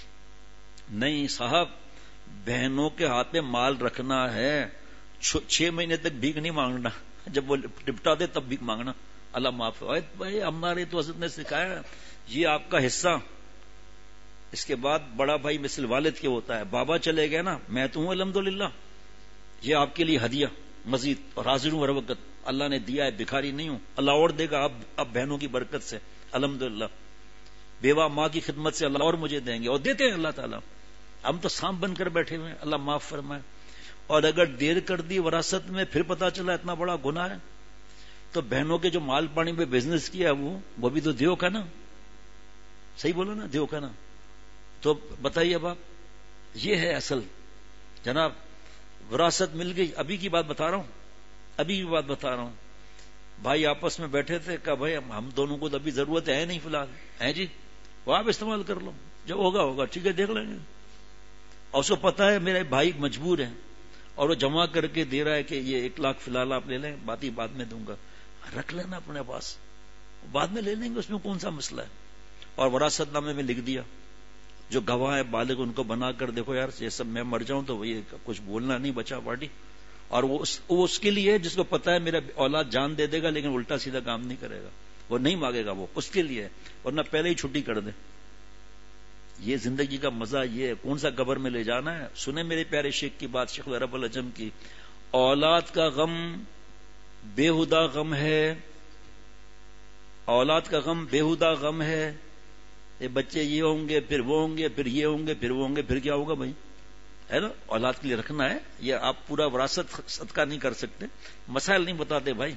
S5: نہیں صاحب، بہنوں کے ہاتھ میں مال رکھنا ہے، چھ مہینے تک بھیک نہیں مانگنا، جب وہ ٹپٹا دے تب بھیک مانگنا. اللہ معاف. بھائی ہمارے تو حضرت نے سکھایا یہ آپ کا حصہ. اس کے بعد بڑا بھائی مثل والد کے ہوتا ہے. بابا چلے گئے نا، میں تو ہوں الحمدللہ، یہ آپ کے لیے ہدیہ مزید، اور حاضر ہوں ہر وقت. اللہ نے دیا ہے، بھکاری نہیں ہوں. اللہ اور دے گا اب اب بہنوں کی برکت سے الحمدللہ. بیوہ ماں کی خدمت سے اللہ اور مجھے دیں گے، اور دیتے ہیں اللہ تعالیٰ. ہم تو سانپ بن کر بیٹھے ہوئے ہیں، اللہ معاف فرمائے. اور اگر دیر کر دی وراثت میں، پھر پتا چلا اتنا بڑا گناہ ہے، تو بہنوں کے جو مال پانی میں بزنس کیا وہ وہ بھی تو دیو کا نا. صحیح بولو نا، دیو کا نا. تو بتائیے اب آپ، یہ ہے اصل جناب. وراثت مل گئی. ابھی کی بات بتا رہا ہوں، ابھی کی بات بتا رہا ہوں. بھائی آپس میں بیٹھے تھے، کہا بھائی ہم دونوں کو تو ابھی ضرورت ہے نہیں فی الحال، ہے جی وہ آپ استعمال کر لو، جب ہوگا ہوگا ٹھیک ہے دیکھ لیں گے. اور اس کو پتا ہے میرے بھائی مجبور ہیں، اور وہ جمع کر کے دے رہا ہے کہ یہ ایک لاکھ فی الحال آپ لے لیں، باقی بعد میں دوں گا. رکھ لینا اپنے پاس، بعد میں لے لیں گے، اس میں کون سا مسئلہ ہے. اور وراثت نامے میں لکھ دیا، جو گواہ ہے بالغ ان کو بنا کر، دیکھو یار یہ سب میں مر جاؤں تو وہی کچھ بولنا نہیں بچا پارٹی. اور وہ اس, وہ اس کے لیے جس کو پتا ہے میرا اولاد جان دے دے گا لیکن الٹا سیدھا کام نہیں کرے گا، وہ نہیں مانگے گا، وہ اس کے لیے، ورنہ پہلے ہی چھٹی کر دے. یہ زندگی کا مزہ یہ ہے. کون سا قبر میں لے جانا ہے. سنیں میرے پیارے شیخ کی بات، شیخ رب العجم کی. اولاد کا غم بےہدہ غم ہے، اولاد کا غم بےہدہ غم ہے. یہ بچے یہ ہوں گے، پھر وہ ہوں گے، پھر یہ ہوں گے، پھر وہ ہوں گے، پھر کیا ہوگا بھائی، ہے نا. اولاد کے لیے رکھنا ہے. یہ آپ پورا وراثت صدقہ نہیں کر سکتے، مسائل نہیں بتاتے بھائی.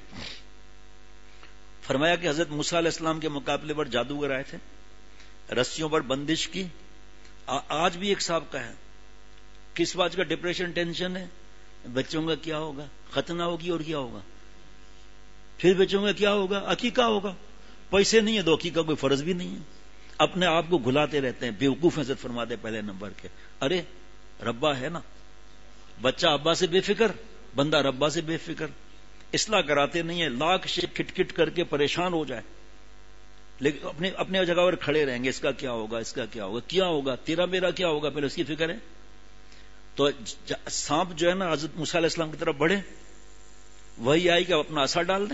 S5: فرمایا کہ حضرت موسیٰ علیہ السلام کے مقابلے پر جادوگر آئے تھے، رسیوں پر بندش کی. آج بھی ایک صاحب کا ہے، کس بات کا ڈپریشن ٹینشن ہے، بچوں کا کیا ہوگا، ختنہ ہوگی اور کیا ہوگا، پھر بچوں کا کیا ہوگا، عقیقہ ہوگا. پیسے نہیں ہے تو عقیقہ کوئی فرض بھی نہیں ہے. اپنے آپ کو گھلاتے رہتے ہیں، بیوقوف حضرت فرماتے پہلے نمبر کے. ارے ربا ہے نا، بچہ ابا سے بے فکر، بندہ ربا سے بے فکر. اصلاح کراتے نہیں ہیں، لاکھ شیخ کھٹ کھٹ کر کے پریشان ہو جائے، لیکن اپنے اپنے جگہ پر کھڑے رہیں گے. اس کا کیا ہوگا، اس کا کیا ہوگا، کیا ہوگا، تیرا میرا کیا ہوگا، پہلے اس کی فکر ہے. تو سانپ جو ہے نا حضرت موسیٰ علیہ السلام کی طرف بڑھے، وہی آئی کہ اپنا عصا ڈال دیں.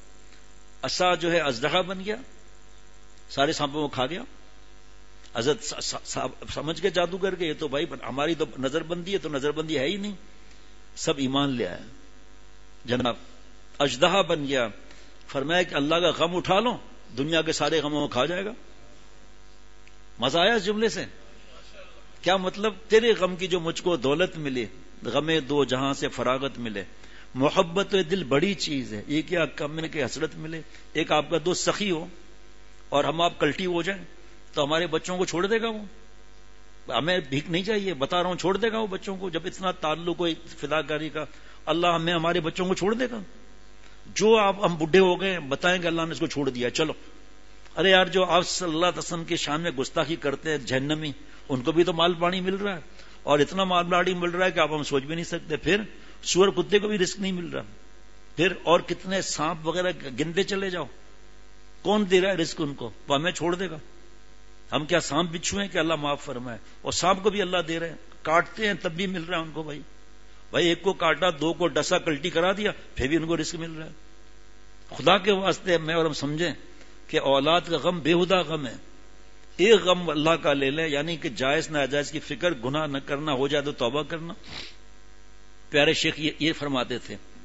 S5: عصا جو ہے اژدہا بن گیا، سارے سانپوں کو کھا گیا. حضرت سمجھ کے جادوگر کے یہ تو بھائی ہماری تو نظر بندی ہے، تو نظر بندی ہے ہی نہیں، سب ایمان لے آئے جناب. اژدہا بن گیا. فرمایا کہ اللہ کا غم اٹھا لو، دنیا کے سارے غموں کو کھا جائے گا. مزہ آیا اس جملے سے. کیا مطلب، تیرے غم کی جو مجھ کو دولت ملے، غم دو جہاں سے فراغت ملے. محبت دل بڑی چیز ہے. یہ کیا کم میں کہ حسرت ملے. ایک آپ کا دوست سخی ہو اور ہم آپ کلٹی ہو جائیں تو ہمارے بچوں کو چھوڑ دے گا وہ. ہمیں بھیک نہیں چاہیے، بتا رہا ہوں، چھوڑ دے گا وہ بچوں کو. جب اتنا تعلق ہو فداکاری کا، اللہ ہمیں ہمارے بچوں کو چھوڑ دے گا. جو آپ ہم بڈھے ہو گئے بتائیں گے اللہ نے اس کو چھوڑ دیا چلو. ارے یار جو آپ صلی اللہ علیہ وسلم کی شان میں گستاخی کرتے ہیں جہنمی، ان کو بھی تو مال پانی مل رہا ہے، اور اتنا مال پانی مل رہا ہے کہ آپ ہم سوچ بھی نہیں سکتے. پھر سور کتے کو بھی رزق نہیں مل رہا. پھر اور کتنے سانپ وغیرہ گنتے چلے جاؤ، کون دے رہا ہے رزق ان کو؟ وہ ہمیں چھوڑ دے گا. ہم کیا سانپ بچھو ہیں کہ اللہ معاف فرمائے. اور سانپ کو بھی اللہ دے رہے ہیں، کاٹتے ہیں تب بھی مل رہا ہے ان کو. بھائی بھائی ایک کو کاٹا، دو کو ڈسا، کلٹی کرا دیا، پھر بھی ان کو رزق مل رہا ہے. خدا کے واسطے میں اور ہم سمجھیں کہ اولاد کا غم بےہدہ غم ہے. ایک غم اللہ کا لے لیں، یعنی کہ جائز ناجائز کی فکر، گناہ نہ کرنا، ہو جائے تو توبہ کرنا. پیارے شیخ یہ فرماتے تھے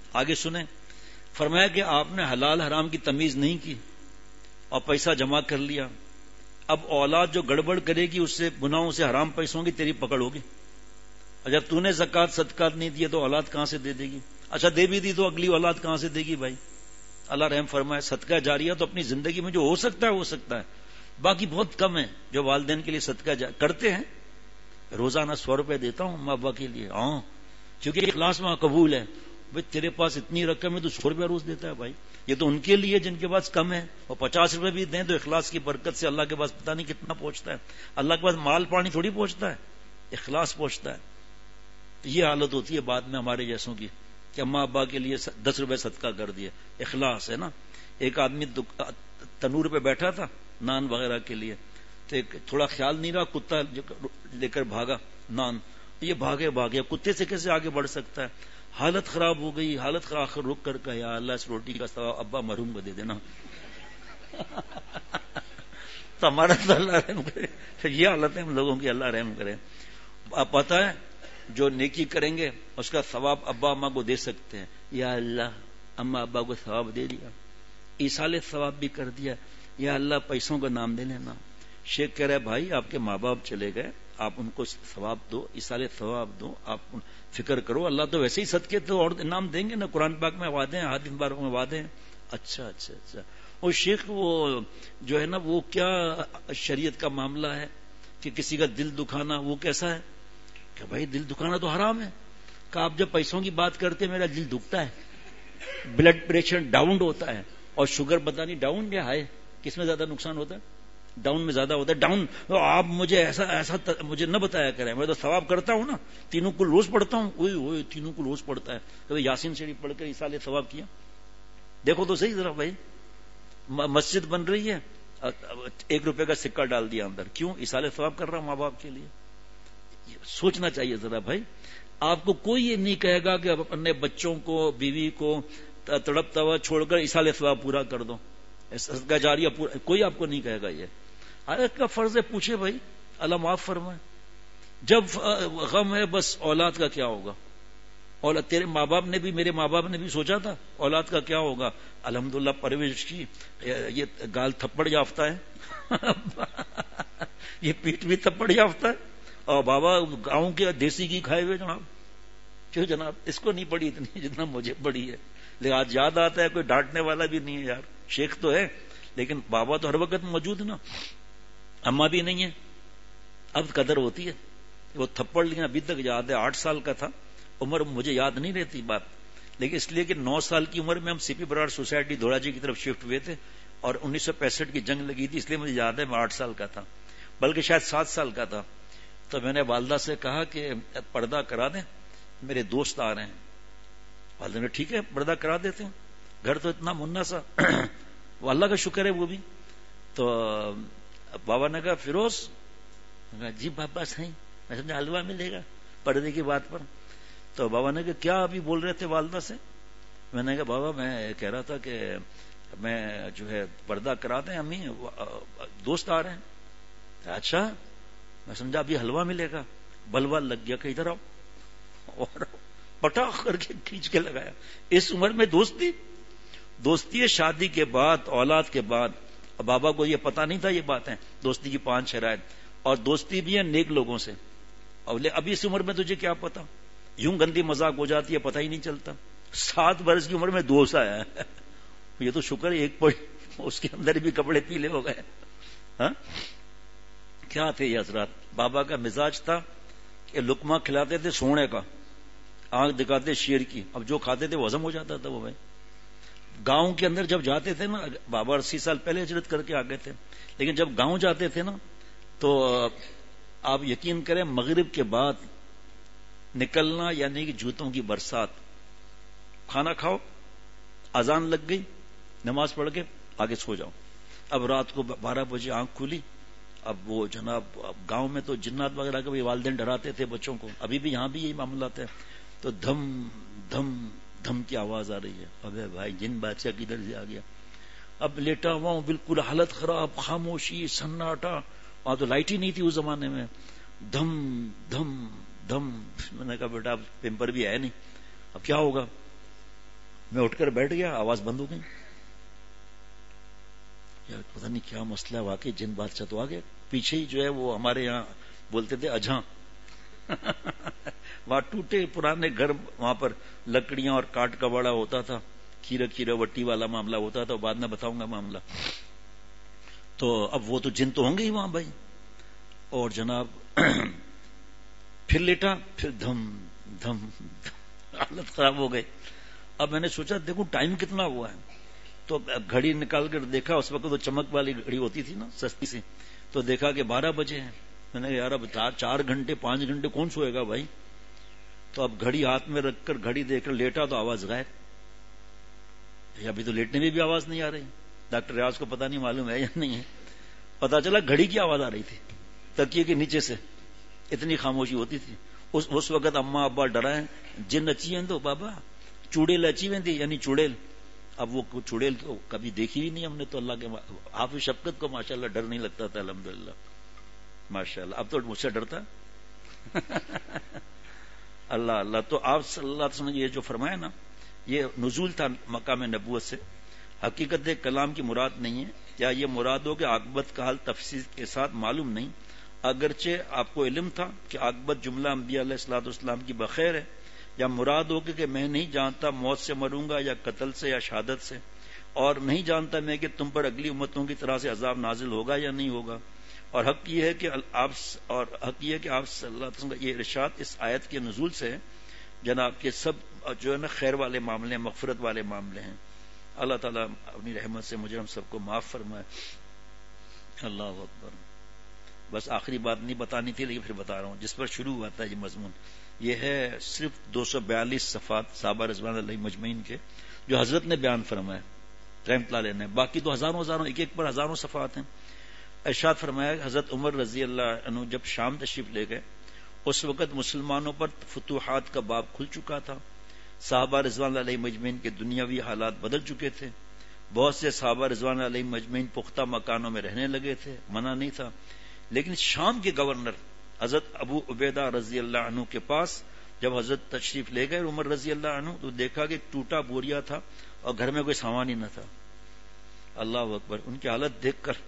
S5: آگے سنیں، فرمایا کہ آپ نے حلال حرام کی تمیز نہیں کی اور پیسہ جمع کر لیا، اب اولاد جو گڑبڑ کرے گی اس سے گناہوں سے حرام پیسوں کی تیری پکڑ ہوگی. اور جب تو نے زکوٰۃ صدقات نہیں دیے تو اولاد کہاں سے دے دے گی؟ اچھا دے بھی دی تو اگلی اولاد کہاں سے دے گی بھائی؟ اللہ رحم فرمائے. صدقہ جاریہ تو اپنی زندگی میں جو ہو سکتا ہے ہو سکتا ہے، باقی بہت کم ہے جو والدین کے لیے صدقہ کرتے ہیں. روزانہ سو روپے دیتا ہوں ماں ابا کے لیے، ہاں کیونکہ اخلاص میں قبول ہے. بھائی تیرے پاس اتنی رقم ہے تو سو روپے روز دیتا ہے بھائی، یہ تو ان کے لیے جن کے پاس کم ہے. اور پچاس روپے بھی دیں تو اخلاص کی برکت سے اللہ کے پاس پتہ نہیں کتنا پہنچتا ہے. اللہ کے پاس مال پانی تھوڑی پہنچتا ہے، اخلاص پہنچتا ہے. یہ حالت ہوتی ہے بعد میں ہمارے جیسوں کی کہ اماں ابا کے لیے دس روپے صدقہ کر دیے. اخلاص ہے نا. ایک آدمی تنور پہ بیٹھا تھا نان وغیرہ کے لیے، تو ایک تھوڑا خیال نہیں رہا، کتا لے کر بھاگا نان، یہ بھاگے بھاگے کتے سے کیسے آگے بڑھ سکتا ہے. حالت خراب ہو گئی، حالت خراب، آخر رک کر کہا یا اللہ اس روٹی کا ثواب ابا مرحوم کو دے دینا. تو ہمارا تو اللہ رحم کرے. یہ حالت ہے ہم لوگوں کی، اللہ رحم کرے. آپ پتہ ہے جو نیکی کریں گے اس کا ثواب ابا اماں کو دے سکتے ہیں. یا اللہ اماں ابا کو ثواب دے دیا، ایصال ثواب بھی کر دیا. یا اللہ پیسوں کا نام دے لینا. شیخ کہہ رہے بھائی آپ کے ماں باپ چلے گئے، آپ ان کو ثواب دو، ایصال ثواب دو. آپ فکر کرو اللہ تو ویسے ہی صدقے تو اور انعام دیں گے نا. قرآن پاک میں وعدے ہیں، حدیث مبارک میں وعدے ہیں. اچھا اچھا اچھا. اور شیخ وہ جو ہے نا وہ کیا شریعت کا معاملہ ہے کہ کسی کا دل دکھانا وہ کیسا ہے؟ کہ بھائی دل دکھانا تو حرام ہے. کہ آپ جب پیسوں کی بات کرتے میرا دل دکھتا ہے، بلڈ پریشر ڈاؤن ہوتا ہے، اور شوگر پتہ نہیں ڈاؤن یا ہائی کس میں زیادہ نقصان ہوتا ہے؟ ڈاؤن میں زیادہ ہوتا ہے. ڈاؤن آپ مجھے ایسا ایسا مجھے نہ بتایا کریں، میں تو ثواب کرتا ہوں نا، تینوں کل روز پڑھتا ہوں. اوئے اوئے تینوں کل روز پڑھتا ہے، کبھی یاسین شریف پڑھ کر ایصال ثواب کیا؟ دیکھو تو صحیح ذرا بھائی. مسجد بن رہی ہے، ایک روپے کا سکہ ڈال دیا اندر، کیوں؟ ایصال ثواب کر رہا ماں باپ کے لیے. سوچنا چاہیے ذرا بھائی. آپ کو کوئی یہ نہیں کہے گا کہ اپنے بچوں کو بیوی کو تڑپتا ہوا چھوڑ کر ایصال ثواب پورا کر دو، صدقہ جاریہ پورا، کوئی آپ کو نہیں کہے گا. یہ ہر ایک کا فرض ہے. پوچھے بھائی اللہ معاف فرمائے. جب غم ہے بس اولاد کا کیا ہوگا؟ اولاد تیرے ماں باپ نے بھی، میرے ماں باپ نے بھی سوچا تھا اولاد کا کیا ہوگا. الحمدللہ پرورش کی. یہ گال تھپڑ یافتہ ہے، یہ پیٹ بھی تھپڑ یافتہ ہے. اور بابا گاؤں کے دیسی گھی کھائے ہوئے جناب. کیوں جناب؟ اس کو نہیں پڑی اتنی جتنا مجھے پڑی ہے. لیکن آج یاد آتا ہے کوئی ڈانٹنے والا بھی نہیں ہے یار. شیخ تو ہے لیکن بابا تو ہر وقت موجود نا، اماں بھی نہیں ہے. اب قدر ہوتی ہے. وہ تھپڑ لینا ابھی تک یاد ہے. آٹھ سال کا تھا، عمر مجھے یاد نہیں رہتی بات، لیکن اس لیے کہ نو سال کی عمر میں ہم سی پی براڑ سوسائٹی دھوڑا جی کی طرف شفٹ ہوئے تھے، اور انیس سو پینسٹھ کی جنگ لگی تھی، اس لیے مجھے یاد ہے میں آٹھ سال کا تھا، بلکہ شاید سات سال کا تھا. تو میں نے والدہ سے کہا کہ پردہ کرا دیں، میرے دوست آ رہے ہیں. والدہ نے ٹھیک ہے پردہ کرا دیتے ہیں. گھر تو اتنا منا سا، وہ اللہ کا شکر ہے وہ بھی. تو بابا نے کہا فیروز، جی بابا صحیح، میں سمجھا حلوہ ملے گا پردے کی بات پر. تو بابا نے کہا کیا ابھی بول رہے تھے والدہ سے؟ میں نے کہا بابا میں کہہ رہا تھا کہ میں جو ہے پردہ کرا دیں، امی دوست آ رہے ہیں. اچھا، میں سمجھا ابھی حلوہ ملے گا. بلوا لگ گیا کہ ادھر آؤ، اور پٹاخ کر کے کھینچ کے لگایا. اس عمر میں دوستی دوستی ہے شادی کے بعد، اولاد کے بعد. بابا کو یہ پتا نہیں تھا یہ باتیں، دوستی کی پانچ شرائط. اور دوستی بھی ہے نیک لوگوں سے. اور ابھی اس عمر میں تجھے کیا پتا، یوں گندی مذاق ہو جاتی ہے پتہ ہی نہیں چلتا. سات برس کی عمر میں دوست آیا ہے. یہ تو شکر ہے ایک پڑ اس کے اندر بھی کپڑے پیلے ہو گئے. ہاں کیا تھے یہ حضرات؟ بابا کا مزاج تھا کہ لقمہ کھلاتے تھے سونے کا، آنکھ دکھاتے شیر کی. اب جو کھاتے تھے وہ ہضم ہو جاتا تھا. وہ بھائی گاؤں کے اندر جب جاتے تھے نا، بابا اسی سال پہلے ہجرت کر کے آ گئے تھے، لیکن جب گاؤں جاتے تھے نا تو آپ یقین کریں مغرب کے بعد نکلنا یعنی کہ جوتوں کی برسات. کھانا کھاؤ، اذان لگ گئی، نماز پڑھ کے آگے سو جاؤ. اب رات کو بارہ بجے آنکھ کھلی. اب وہ جناب گاؤں میں تو جنات وغیرہ کے بھی والدین ڈراتے تھے بچوں کو، ابھی بھی یہاں بھی یہی معاملات ہے. تو دھم دھم دھم کی آواز آ رہی ہے. ابے بھائی جن بادشاہ کدھر سے آ گیا. اب لیٹا ہوا ہوں، بالکل حالت خراب، خاموشی، سناٹا. وہاں تو لائٹ ہی نہیں تھی اس زمانے میں. دھم دھم دھم. میں نے کہا بیٹا اب پیمپر بھی ہے نہیں، اب کیا ہوگا؟ میں اٹھ کر بیٹھ گیا, آواز بند ہو گئی. یار پتہ نہیں کیا مسئلہ ہے, واقعی جن بادشاہ تو آ گیا. پیچھے ہی جو ہے وہ ہمارے یہاں بولتے تھے اجھاں, وہاں ٹوٹے پرانے گھر, وہاں پر لکڑیاں اور کاٹ کا بڑا ہوتا تھا, کھیرا کھیرا وٹی والا معاملہ ہوتا تھا, بعد میں بتاؤں گا معاملہ. تو اب وہ تو جن تو ہوں گے ہی وہاں بھائی. اور جناب پھر لیٹا, پھر دھم دھم دھم, حالت خراب ہو گئی. اب میں نے سوچا دیکھو ٹائم کتنا ہوا ہے, تو گھڑی نکال کر دیکھا, اس وقت تو چمک والی گھڑی ہوتی تھی نا سستی سی, تو دیکھا کہ بارہ بجے ہیں. میں نے یار اب چار گھنٹے پانچ گھنٹے کون سوئے گا بھائی. تو اب گھڑی ہاتھ میں رکھ کر گھڑی دیکھ کر لیٹا تو آواز غائب. ابھی تو لیٹنے میں بھی آواز نہیں آ رہی. ڈاکٹر ریاض کو پتا نہیں معلوم ہے یا نہیں ہے, پتا چلا گھڑی کی آواز آ رہی تھی تکیے کے نیچے سے, اتنی خاموشی ہوتی تھی. اس, اس وقت اما ابا ڈرائے, جن اچھی ہیں تو بابا چوڑیل اچھی ہوئی تھی, یعنی چوڑیل. اب وہ چوڑیل تو کبھی دیکھی بھی نہیں ہم نے, تو اللہ کے حافظ شفقت کو ماشاءاللہ ڈر نہیں لگتا تھا, الحمدللہ ماشاءاللہ. اب تو مجھ سے ڈرتا اللہ اللہ. تو آپ صلی اللہ علیہ وسلم نے یہ جو فرمایا نا, یہ نزول تھا مقام نبوت سے. حقیقت کلام کی مراد نہیں ہے, یا یہ مراد ہو کہ عاقبت کا حال تفصیل کے ساتھ معلوم نہیں, اگرچہ آپ کو علم تھا کہ عاقبت جملہ انبیاء علیہ الصلوۃ والسلام کی بخیر ہے, یا مراد ہو کہ میں نہیں جانتا موت سے مروں گا یا قتل سے یا شہادت سے, اور نہیں جانتا میں کہ تم پر اگلی امتوں کی طرح سے عذاب نازل ہوگا یا نہیں ہوگا. اور حق یہ ہے کہ آپ اور حق یہ ہے کہ آپ صلی اللہ علیہ وسلم کا یہ ارشاد اس آیت کے نزول سے جناب کے سب جو ہے نا خیر والے معاملے, مغفرت والے معاملے ہیں. اللہ تعالیٰ اپنی رحمت سے مجھے ہم سب کو معاف فرمائے. اللہ اکبر. بس آخری بات نہیں بتانی تھی لیکن پھر بتا رہا ہوں, جس پر شروع ہوا تھا یہ مضمون. یہ ہے صرف دو سو بیالیس صفحات صحابہ رضوان اللہ مجمعین کے, جو حضرت نے بیان فرمایا رحمۃ اللہ علیہ نے. باقی تو ہزاروں ہزاروں ایک ایک پر ہزاروں صفحات ہیں. ارشاد فرمایا حضرت عمر رضی اللہ عنہ جب شام تشریف لے گئے, اس وقت مسلمانوں پر فتوحات کا باب کھل چکا تھا. صحابہ رضوان اللہ علیہ مجمعین کے دنیاوی حالات بدل چکے تھے. بہت سے صحابہ رضوان اللہ علیہ مجمعین پختہ مکانوں میں رہنے لگے تھے, منع نہیں تھا. لیکن شام کے گورنر حضرت ابو عبیدہ رضی اللہ عنہ کے پاس جب حضرت تشریف لے گئے عمر رضی اللہ عنہ, تو دیکھا کہ ٹوٹا بوریا تھا اور گھر میں کوئی سامان ہی نہ تھا. اللہ اکبر. ان کی حالت دیکھ کر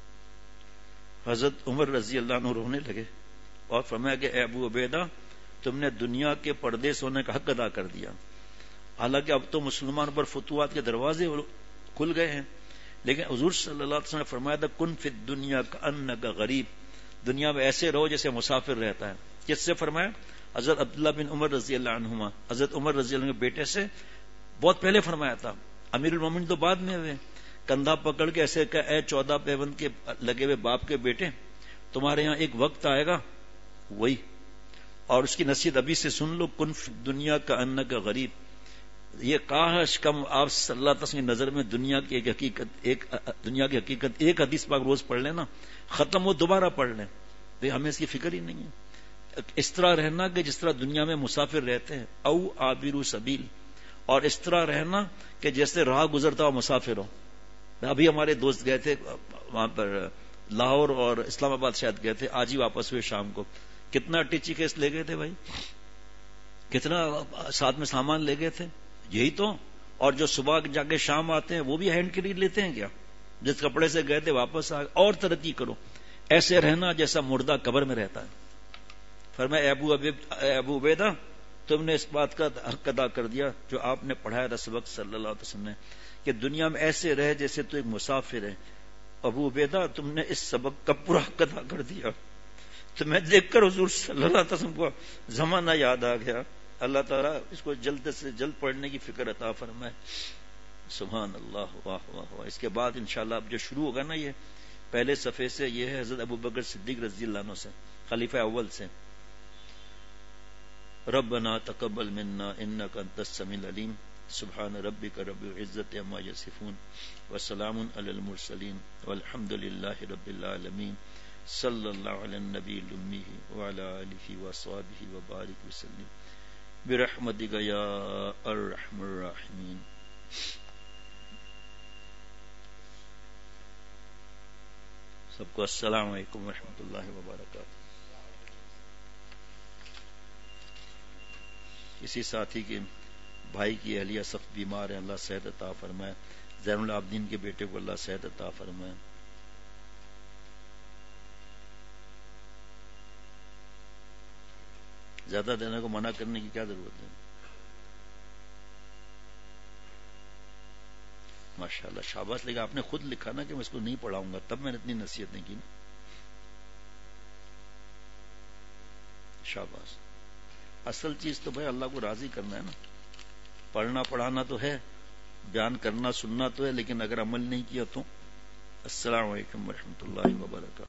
S5: حضرت عمر رضی اللہ عنہ رونے لگے اور فرمایا کہ اے ابو عبیدہ, تم نے دنیا کے پردے سے ہونے کا حق ادا کر دیا. حالانکہ اب تو مسلمانوں پر فتوحات کے دروازے کھل گئے ہیں, لیکن حضور صلی اللہ علیہ وسلم نے فرمایا تھا کن فی الدنیا کأنک غریب, دنیا میں ایسے رہو جیسے مسافر رہتا ہے. کس سے فرمایا؟ حضرت عبداللہ بن عمر رضی اللہ عنہما, حضرت عمر رضی اللہ عنہ کے بیٹے سے بہت پہلے فرمایا تھا. امیر المومنین تو بعد میں ہوئے. کندھا پکڑ کے ایسے کہ اے چودہ پیوند کے لگے ہوئے باپ کے بیٹے, تمہارے یہاں ایک وقت آئے گا وہی, اور اس کی نصیحت ابھی سے سن لو, کن فی الدنیا کأنک غریب. یہ کاش کم آپ صلی اللہ علیہ وسلم کی نظر میں دنیا کی ایک حقیقت ایک دنیا کی حقیقت ایک حدیث پاک روز پڑھ لینا, ختم ہو دوبارہ پڑھ لیں. ہمیں اس کی فکر ہی نہیں ہے. اس طرح رہنا کہ جس طرح دنیا میں مسافر رہتے ہیں, او عابر سبیل, اور اس طرح رہنا کہ جیسے راہ گزرتا ہو مسافر ہو. ابھی ہمارے دوست گئے تھے وہاں پر لاہور اور اسلام آباد شاید گئے تھے, آج ہی واپس ہوئے شام کو. کتنا ٹیچی کیس لے گئے تھے بھائی, کتنا ساتھ میں سامان لے گئے تھے, یہی تو. اور جو صبح جا کے شام آتے ہیں وہ بھی ہینڈ کیری لیتے ہیں کیا, جس کپڑے سے گئے تھے واپس آ. اور ترقی کرو, ایسے رہنا جیسا مردہ قبر میں رہتا ہے. فرمایا ابو ابو عبیدہ, تم نے اس بات کا حق ادا کر دیا جو آپ نے پڑھایا تھا سبق صلی اللہ علیہ وسلم نے, کہ دنیا میں ایسے رہے جیسے تو ایک مسافر ہے. ابو عبیدہ, تم نے اس سبق کا پورا حق ادا کر دیا. تو میں دیکھ کر حضور صلی اللہ علیہ وسلم کو زمانہ یاد آ گیا. اللہ تعالیٰ اس کو جلد سے جلد پڑھنے کی فکر عطا فرمائے. سبحان اللہ, واہ واہ واہ. اس کے بعد انشاءاللہ اب جو شروع ہوگا نا, یہ پہلے صفحے سے, یہ ہے حضرت ابو بکر صدیق رضی اللہ عنہ سے, خلیفہ اول سے. ربنا تقبل منا انک انت السمیع العلیم, سبحان ربک رب العزت عما یصفون, وسلام علی المرسلین, والحمد للہ رب العالمین. صلی اللہ علی النبی الامی وعلی آلہ وصحبہ وبارک وسلم برحمتک یا ارحم الراحمین. سب کو السلام علیکم ورحمۃ اللہ وبرکاتہ. کسی ساتھی کی بھائی کی اہلیہ سخت بیمار ہیں، اللہ صحت عطا فرمائے. زین العابدین کے بیٹے کو اللہ صحت عطا فرمائے. زیادہ دینے کو منع کرنے کی کیا ضرورت ہے؟ ماشاءاللہ شاباش. لیکن آپ نے خود لکھا نا کہ میں اس کو نہیں پڑھاؤں گا، تب میں نے اتنی نصیحت نہیں کی نا. شاباش. اصل چیز تو بھائی اللہ کو راضی کرنا ہے نا. پڑھنا پڑھانا تو ہے، بیان کرنا سننا تو ہے، لیکن اگر عمل نہیں کیا تو. السلام علیکم ورحمۃ اللہ وبرکاتہ.